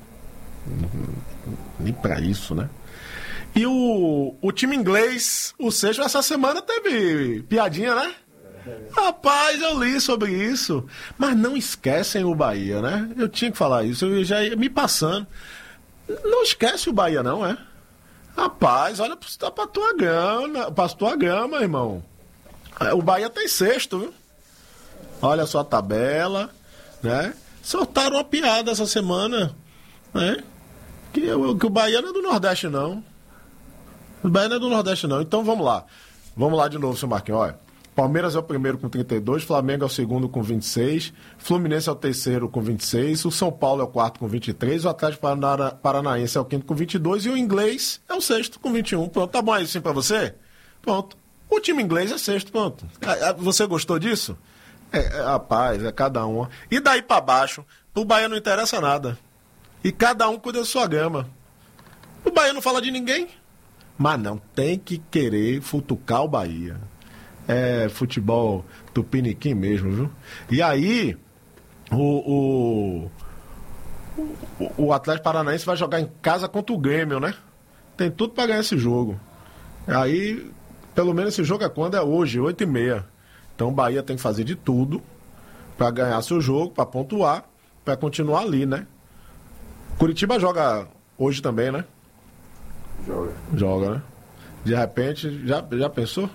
Nem pra isso, né? E o time inglês, o sexto, essa semana teve piadinha, né? Rapaz, eu li sobre isso. Mas não esquecem o Bahia, né? Eu tinha que falar isso, eu já ia me passando. Não esquece o Bahia, não, é? Rapaz, olha pra tua gama, irmão. O Bahia tem sexto, viu? Olha só a tabela, né? Soltaram uma piada essa semana, né? Que o Bahia não é do Nordeste, não. O Bahia não é do Nordeste, não. Então vamos lá. Vamos lá de novo, seu Marquinhos. Olha. Palmeiras é o primeiro com 32, Flamengo é o segundo com 26, Fluminense é o terceiro com 26, o São Paulo é o quarto com 23, o Atlético Paranaense é o quinto com 22 e o inglês é o sexto com 21. Pronto, tá bom aí assim pra você? Pronto. O time inglês é sexto, pronto. Você gostou disso? Rapaz, é cada um. E daí pra baixo, pro Bahia não interessa nada. E cada um cuida da sua gama. O Bahia não fala de ninguém. Mas não, tem que querer futucar o Bahia. É futebol tupiniquim mesmo, viu? E aí, o Atlético Paranaense vai jogar em casa contra o Grêmio, né? Tem tudo pra ganhar esse jogo. Aí, pelo menos esse jogo é quando? É hoje, 8h30. Então o Bahia tem que fazer de tudo pra ganhar seu jogo, pra pontuar, pra continuar ali, né? Curitiba joga hoje também, né? Joga, né? De repente, já pensou?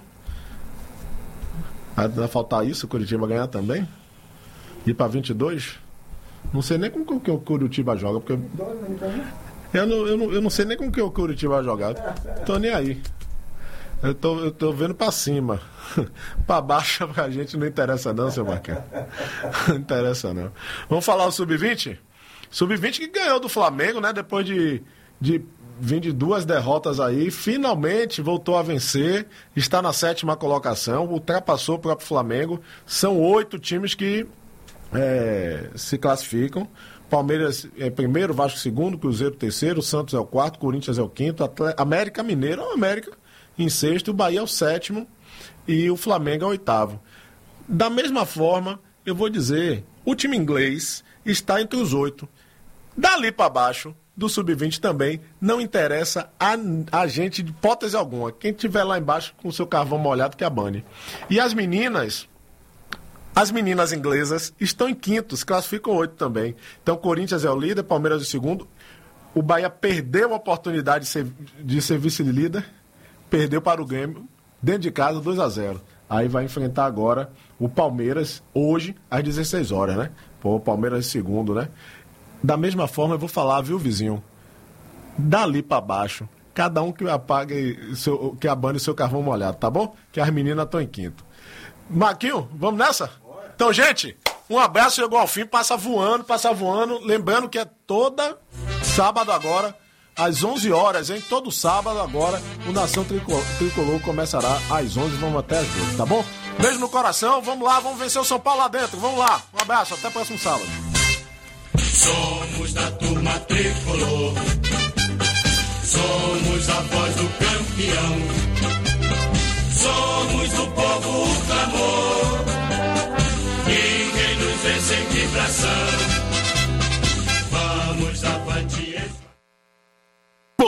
Vai faltar isso, o Curitiba ganhar também? Ir pra 22? Não sei nem como que o Curitiba joga, porque eu não sei nem como que o Curitiba vai jogar. Tô nem aí. Eu tô vendo pra cima. Pra baixo pra gente não interessa não, seu Marquinhos. Não interessa não. Vamos falar o Sub-20? Sub-20 que ganhou do Flamengo, né? Depois de vir de 2 derrotas aí, finalmente voltou a vencer, está na 7ª colocação, ultrapassou o próprio Flamengo. São 8 times que se classificam. Palmeiras é primeiro, Vasco segundo, Cruzeiro terceiro, Santos é o quarto, Corinthians é o quinto, América Mineiro é o América em sexto, o Bahia é o 7º e o Flamengo é o 8º. Da mesma forma, eu vou dizer, o time inglês está entre os 8. Dali para baixo, do Sub-20 também, não interessa a gente de hipótese alguma. Quem estiver lá embaixo com o seu carvão molhado que abane. E as meninas inglesas estão em quinto, se classificam 8 também. Então Corinthians é o líder, Palmeiras é o segundo. O Bahia perdeu a oportunidade de ser vice-líder, perdeu para o Grêmio, dentro de casa, 2-0. Aí vai enfrentar agora o Palmeiras, hoje, às 16 horas, né? Pô, o Palmeiras é segundo, né? Da mesma forma, eu vou falar, viu, vizinho? Dali pra baixo, cada um que que abane o seu carvão molhado, tá bom? Que as meninas estão em quinto. Marquinho, vamos nessa? Então, gente, um abraço, chegou ao fim, passa voando. Lembrando que é toda sábado agora, às 11 horas, hein? Todo sábado agora, o Nação Tricolor começará às 11, vamos até às 12, tá bom? Beijo no coração, vamos lá, vamos vencer o São Paulo lá dentro, vamos lá. Um abraço, até o próximo sábado. Somos da turma tricolor, somos a voz do campeão, somos do povo o clamor, ninguém nos vê sem vibração.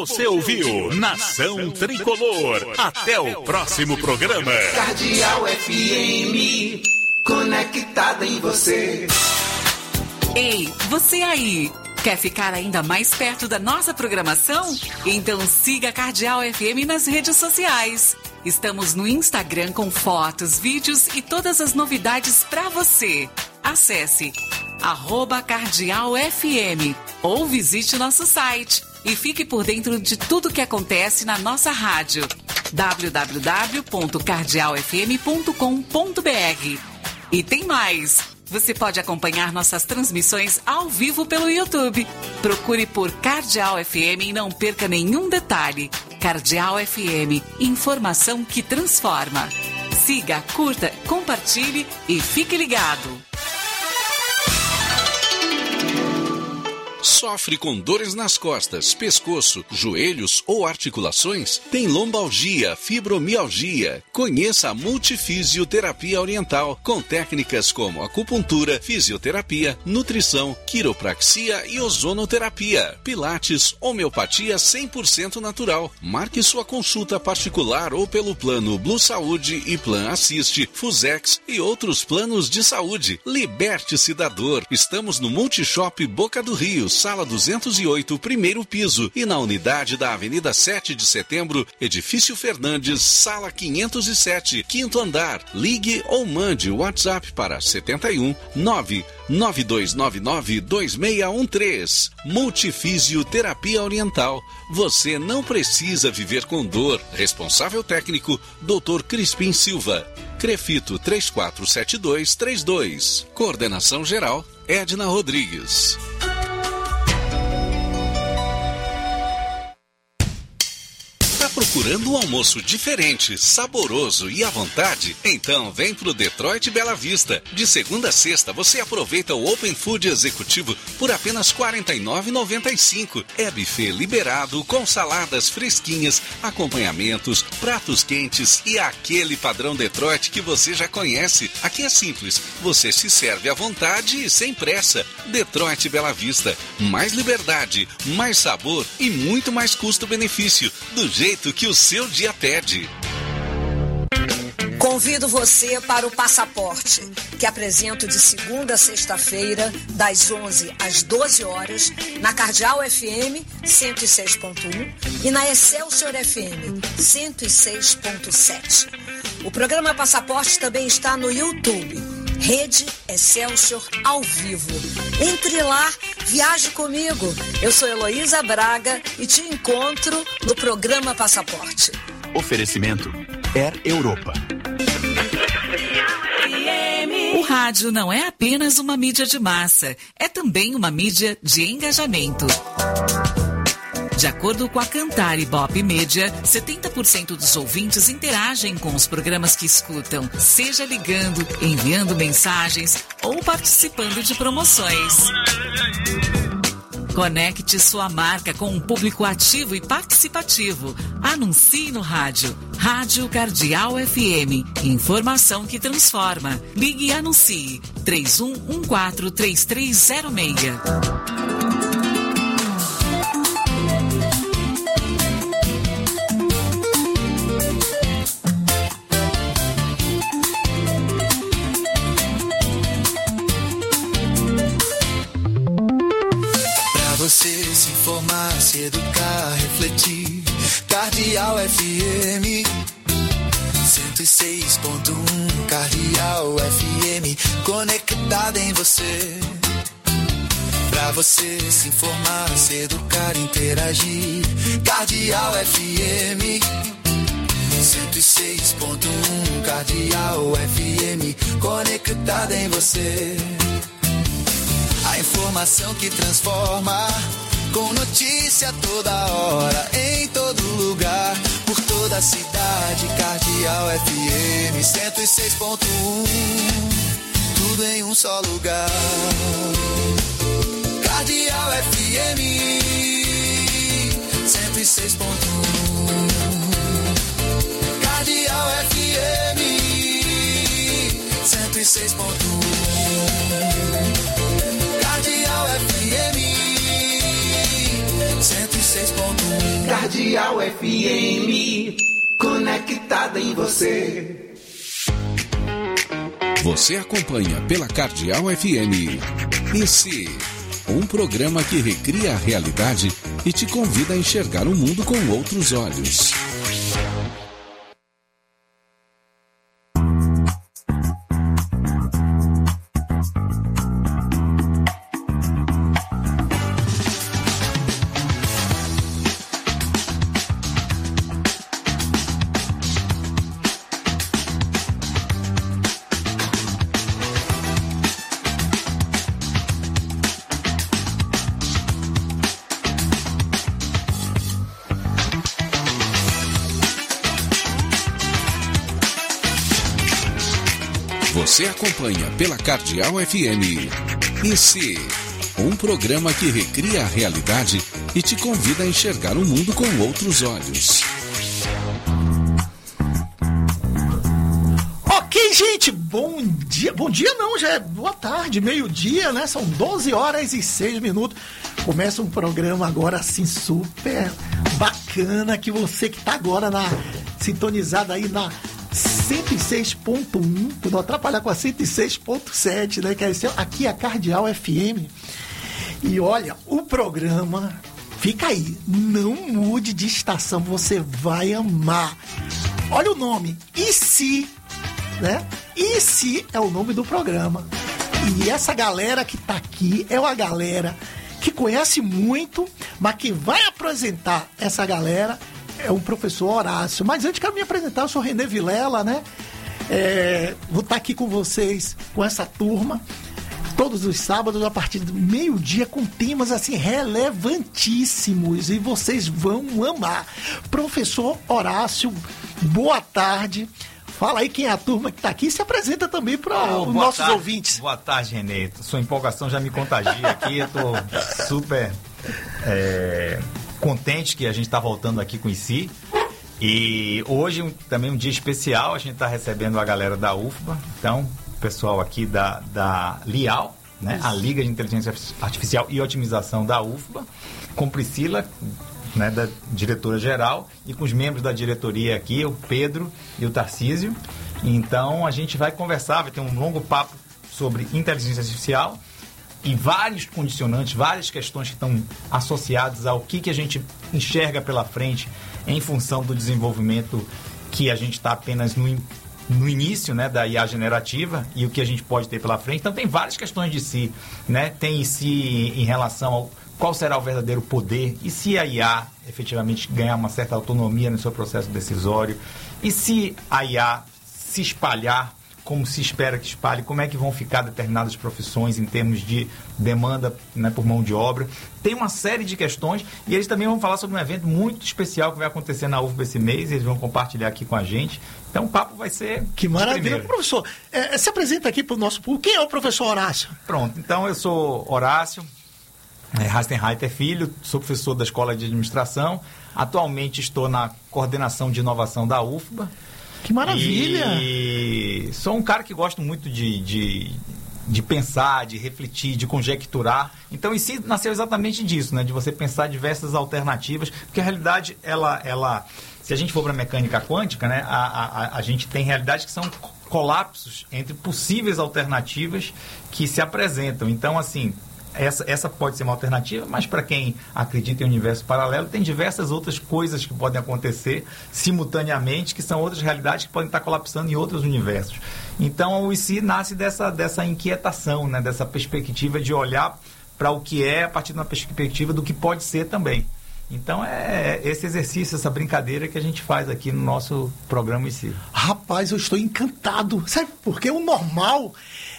Você ouviu Nação Tricolor. Até o próximo programa. Cardeal FM, conectada em você. Ei, você aí! Quer ficar ainda mais perto da nossa programação? Então siga a Cardeal FM nas redes sociais. Estamos no Instagram com fotos, vídeos e todas as novidades para você. Acesse @CardealFM ou visite nosso site e fique por dentro de tudo que acontece na nossa rádio. www.cardealfm.com.br. E tem mais! Você pode acompanhar nossas transmissões ao vivo pelo YouTube. Procure por Cardeal FM e não perca nenhum detalhe. Cardeal FM, informação que transforma. Siga, curta, compartilhe e fique ligado. Sofre com dores nas costas, pescoço, joelhos ou articulações? Tem lombalgia, fibromialgia? Conheça a Multifisioterapia Oriental, com técnicas como acupuntura, fisioterapia, nutrição, quiropraxia e ozonoterapia, pilates, homeopatia 100% natural. Marque sua consulta particular ou pelo plano Blue Saúde e Plan Assist, Fusex e outros planos de saúde. Liberte-se da dor. Estamos no Multishop Boca do Rio, Sala 208, primeiro piso, e na unidade da Avenida 7 de Setembro, Edifício Fernandes, Sala 507, quinto andar. Ligue ou mande o WhatsApp para 71 99299 2613. Multifisioterapia Oriental. Você não precisa viver com dor. Responsável técnico, Dr. Crispim Silva. Crefito 347232. Coordenação geral, Edna Rodrigues. Procurando um almoço diferente, saboroso e à vontade? Então vem pro Detroit Bela Vista. De segunda a sexta você aproveita o Open Food Executivo por apenas R$ 49,95. É buffet liberado com saladas fresquinhas, acompanhamentos, pratos quentes e aquele padrão Detroit que você já conhece. Aqui é simples, você se serve à vontade e sem pressa. Detroit Bela Vista. Mais liberdade, mais sabor e muito mais custo-benefício. Do jeito que o seu dia pede. Convido você para o Passaporte, que apresento de segunda a sexta-feira, das 11 às 12 horas, na Cardeal FM 106.1 e na Excelsior FM 106.7. O programa Passaporte também está no YouTube, Rede Excelsior ao vivo. Entre lá, viaje comigo. Eu sou Heloísa Braga e te encontro no programa Passaporte. Oferecimento Air Europa. O rádio não é apenas uma mídia de massa, é também uma mídia de engajamento. De acordo com a Cantar Ibope Media, 70% dos ouvintes interagem com os programas que escutam, seja ligando, enviando mensagens ou participando de promoções. Conecte sua marca com um público ativo e participativo. Anuncie no rádio. Rádio Cardeal FM. Informação que transforma. Ligue e anuncie. 3114-3306. Você se informar, se educar, refletir. Cardeal FM 106.1. Cardeal FM, conectada em você. Pra você se informar, se educar, interagir. Cardeal FM 106.1. Cardeal FM, conectada em você. A informação que transforma, com notícia toda hora, em todo lugar, por toda a cidade. Cardeal FM 106.1, tudo em um só lugar. Cardeal FM 106.1. Cardeal FM 106.1. Cardeal FM 106.1. Cardeal FM, conectada em você. Você acompanha pela Cardeal FM. IC, um programa que recria a realidade e te convida a enxergar o mundo com outros olhos. Você acompanha pela Cardeal FM. IC, um programa que recria a realidade e te convida a enxergar o mundo com outros olhos. Ok, gente, bom dia. Bom dia não, já é boa tarde, meio-dia, né? São 12h06. Começa um programa agora assim super bacana, que você que tá agora sintonizado aí na 106.1, para não atrapalhar com a 106.7, né? Que aqui é a Cardeal FM. E olha, o programa fica aí, não mude de estação, você vai amar. Olha o nome, E Se, né? E Se é o nome do programa. E essa galera que tá aqui é uma galera que conhece muito, mas que vai apresentar essa galera é o professor Horácio. Mas antes de eu me apresentar, eu sou René Vilela, né? Vou estar aqui com vocês, com essa turma, todos os sábados, a partir do meio-dia, com temas assim relevantíssimos. E vocês vão amar. Professor Horácio, boa tarde. Fala aí quem é a turma que está aqui e se apresenta também para os nossos ouvintes. Boa tarde, Renê. Sua empolgação já me contagia aqui. Eu estou super contente que a gente está voltando aqui com o IC. E hoje também um dia especial. A gente está recebendo a galera da UFBA. Então, o pessoal aqui da LIAL, né? A Liga de Inteligência Artificial e Otimização da UFBA, com Priscila, né, da diretora-geral, e com os membros da diretoria aqui, o Pedro e o Tarcísio. Então, a gente vai conversar, vai ter um longo papo sobre inteligência artificial e vários condicionantes, várias questões que estão associadas ao que a gente enxerga pela frente em função do desenvolvimento que a gente está apenas no início, né, da IA generativa e o que a gente pode ter pela frente. Então, tem várias questões de si, né? Tem si em relação ao qual será o verdadeiro poder, e se a IA efetivamente ganhar uma certa autonomia no seu processo decisório, e se a IA se espalhar como se espera que espalhe, como é que vão ficar determinadas profissões em termos de demanda, né, por mão de obra. Tem uma série de questões, e eles também vão falar sobre um evento muito especial que vai acontecer na UFBA esse mês, eles vão compartilhar aqui com a gente. Então o papo vai ser... Que maravilha. Professor, se apresenta aqui para o nosso público. Quem é o professor Horácio? Pronto, então eu sou Horácio Rastenreiter Filho, sou professor da Escola de Administração. Atualmente estou na coordenação de inovação da UFBA. Que maravilha! E sou um cara que gosto muito de pensar, de refletir, de conjecturar. Então, isso nasceu exatamente disso, né? De você pensar diversas alternativas, porque a realidade, ela se a gente for para a mecânica quântica, né? A gente tem realidades que são colapsos entre possíveis alternativas que se apresentam. Então, assim, essa pode ser uma alternativa, mas para quem acredita em universo paralelo, tem diversas outras coisas que podem acontecer simultaneamente, que são outras realidades que podem estar colapsando em outros universos. Então, o IC nasce dessa inquietação, né? Dessa perspectiva de olhar para o que é a partir de uma perspectiva do que pode ser também. Então, é esse exercício, essa brincadeira que a gente faz aqui no nosso programa IC. Rapaz, eu estou encantado. Sabe por quê? O normal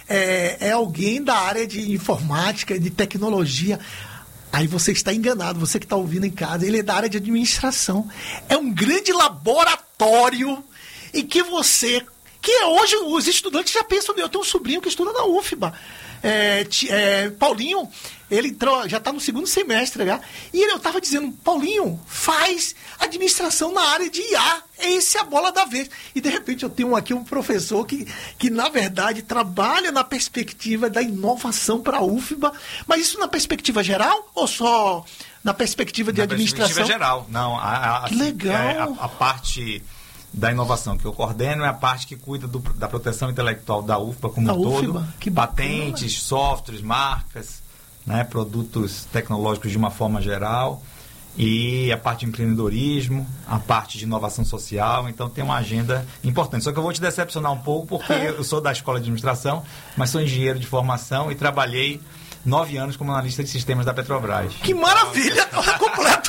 é alguém da área de informática, de tecnologia. Aí você está enganado, você que está ouvindo em casa. Ele é da área de administração. É um grande laboratório em que hoje os estudantes já pensam, eu tenho um sobrinho que estuda na UFBA. Paulinho, ele entrou, já está no segundo semestre, né? E eu estava dizendo, Paulinho, faz administração na área de IA. Essa é a bola da vez. E, de repente, eu tenho aqui um professor que na verdade, trabalha na perspectiva da inovação para a UFBA. Mas isso na perspectiva geral ou só na perspectiva de administração? Na perspectiva geral. Não, que legal. A parte da inovação que eu coordeno é a parte que cuida da proteção intelectual da UFBA como um todo. Patentes, softwares, marcas, né, produtos tecnológicos de uma forma geral. E a parte de empreendedorismo, a parte de inovação social. Então tem uma agenda importante. Só que eu vou te decepcionar um pouco, porque eu sou da escola de administração, mas sou engenheiro de formação e trabalhei 9 anos como analista de sistemas da Petrobras. Que maravilha! Completo!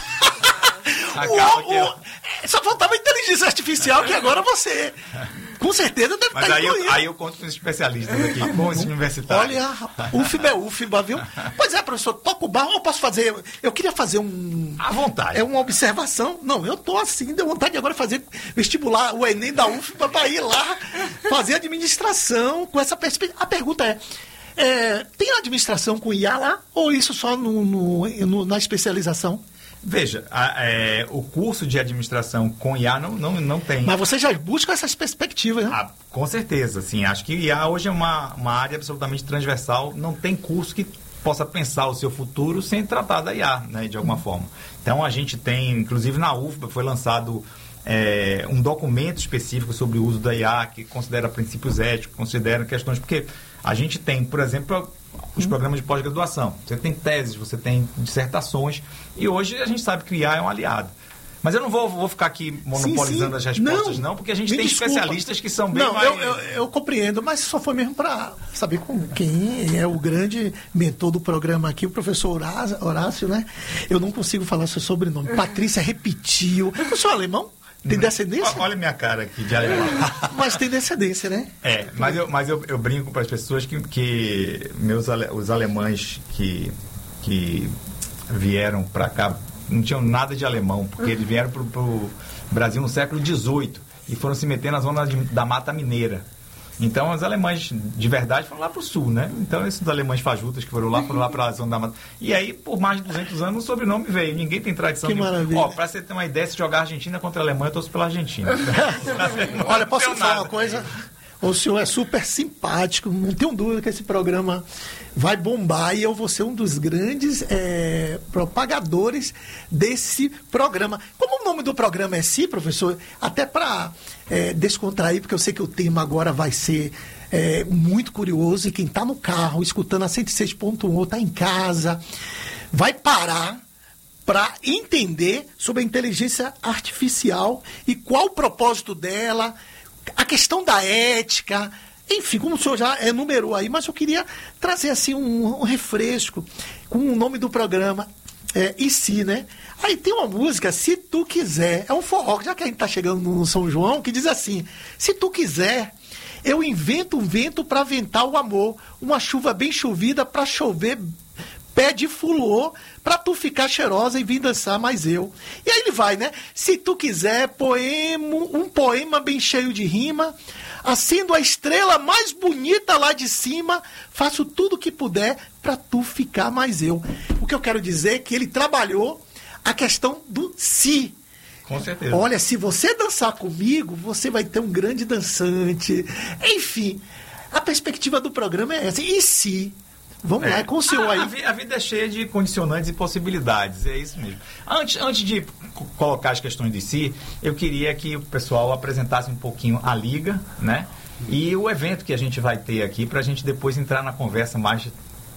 Só faltava inteligência artificial, que agora você com certeza deve estar incluído. Aí eu conto com os especialistas aqui, com os universitários. Olha, UFBA é UFBA, viu? Pois é, professor, toca o barro, eu posso fazer... Eu queria fazer à vontade. É uma observação. Não, eu tô assim, deu vontade de agora fazer vestibular, o Enem da UFBA para ir lá fazer administração com essa perspectiva. A pergunta tem administração com IA lá ou isso só na especialização? Veja, o curso de administração com IA não tem. Mas você já busca essas perspectivas, né? Com certeza, sim. Acho que IA hoje é uma área absolutamente transversal. Não tem curso que possa pensar o seu futuro sem tratar da IA, né, de alguma forma. Então, a gente tem, inclusive na UFBA, foi lançado um documento específico sobre o uso da IA, que considera princípios éticos, considera questões... Porque a gente tem, por exemplo... os programas de pós-graduação. Você tem teses, você tem dissertações, e hoje a gente sabe que o IA é um aliado. Mas eu não vou ficar aqui monopolizando as respostas, não, porque a gente tem especialistas que são bem mais... Eu compreendo, mas só foi mesmo para saber com quem é o grande mentor do programa aqui, o professor Horácio, né? Eu não consigo falar seu sobrenome. Patrícia repetiu. Eu sou alemão? Tem descendência? Olha minha cara aqui de alemão. Mas tem descendência, né? Mas eu brinco para as pessoas que os alemães que vieram para cá não tinham nada de alemão, porque eles vieram para o Brasil no século XVIII e foram se meter na zona da Mata Mineira. Então, os alemães de verdade foram lá para o sul, né? Então, esses alemães fajutas que foram lá para a zona da mata. E aí, por mais de 200 anos, o sobrenome veio. Ninguém tem tradição. Que maravilha. Para você ter uma ideia, se jogar a Argentina contra a Alemanha, eu torço pela Argentina. Olha, posso falar uma coisa? O senhor é super simpático, não tenho dúvida que esse programa vai bombar e eu vou ser um dos grandes propagadores desse programa. Como o nome do programa é Si, professor, até para descontrair, porque eu sei que o tema agora vai ser muito curioso e quem está no carro, escutando a 106.1 ou está em casa, vai parar para entender sobre a inteligência artificial e qual o propósito dela, a questão da ética, enfim, como o senhor já enumerou aí, mas eu queria trazer assim um refresco com o nome do programa, E Se, né? Aí tem uma música, Se Tu Quiser, é um forró, já que a gente está chegando no São João, que diz assim: se tu quiser, eu invento um vento para ventar o amor, uma chuva bem chovida para chover pé de fulô, pra tu ficar cheirosa e vir dançar mais eu. E aí ele vai, né? Se tu quiser, um poema bem cheio de rima, acendo a estrela mais bonita lá de cima, faço tudo o que puder pra tu ficar mais eu. O que eu quero dizer é que ele trabalhou a questão do si. Com certeza. Olha, se você dançar comigo, você vai ter um grande dançante. Enfim, a perspectiva do programa é essa. E se... Vamos lá, é com o senhor aí. A vida é cheia de condicionantes e possibilidades, é isso mesmo. Antes de colocar as questões de si, eu queria que o pessoal apresentasse um pouquinho a Liga, né? E o evento que a gente vai ter aqui, para a gente depois entrar na conversa mais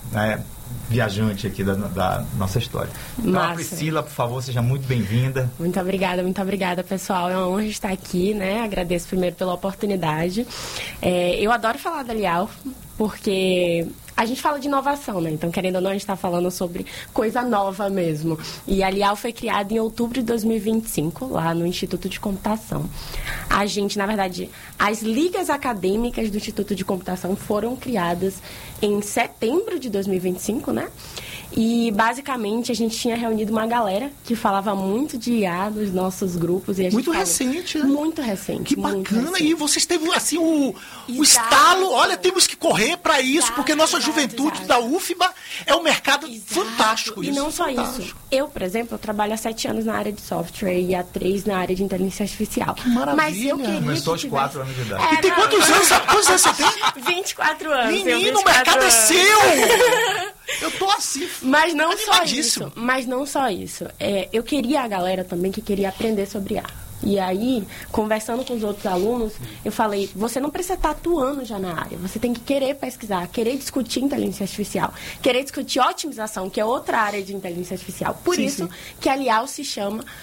viajante aqui da nossa história. Então, a Priscila, por favor, seja muito bem-vinda. Muito obrigada, pessoal. É uma honra estar aqui, né? Agradeço primeiro pela oportunidade. Eu adoro falar da Lial, porque... a gente fala de inovação, né? Então, querendo ou não, a gente está falando sobre coisa nova mesmo. E a Lial foi criada em outubro de 2025, lá no Instituto de Computação. A gente, na verdade, as ligas acadêmicas do Instituto de Computação foram criadas em setembro de 2025, né? E, basicamente, a gente tinha reunido uma galera que falava muito de IA nos nossos grupos. E a gente muito recente, né? Muito recente. Que bacana. Recente. E vocês teve, assim, o estalo. Olha, temos que correr para isso, porque nossa juventude da UFBA é um mercado fantástico. E não só isso. Eu, por exemplo, eu trabalho há 7 anos na área de software e há 3 na área de inteligência artificial. Que maravilha. Mas eu queria Começou aos 4 anos de idade. E tem quantos anos? Quantos anos você tem? 24 anos. Menino, o mercado é seu! Eu tô assim. Mas não só isso. Eu queria a galera também que queria aprender sobre IA. E aí, conversando com os outros alunos, eu falei, você não precisa estar atuando já na área, você tem que querer pesquisar, querer discutir inteligência artificial, querer discutir otimização, que é outra área de inteligência artificial. Por isso que a Lial se chama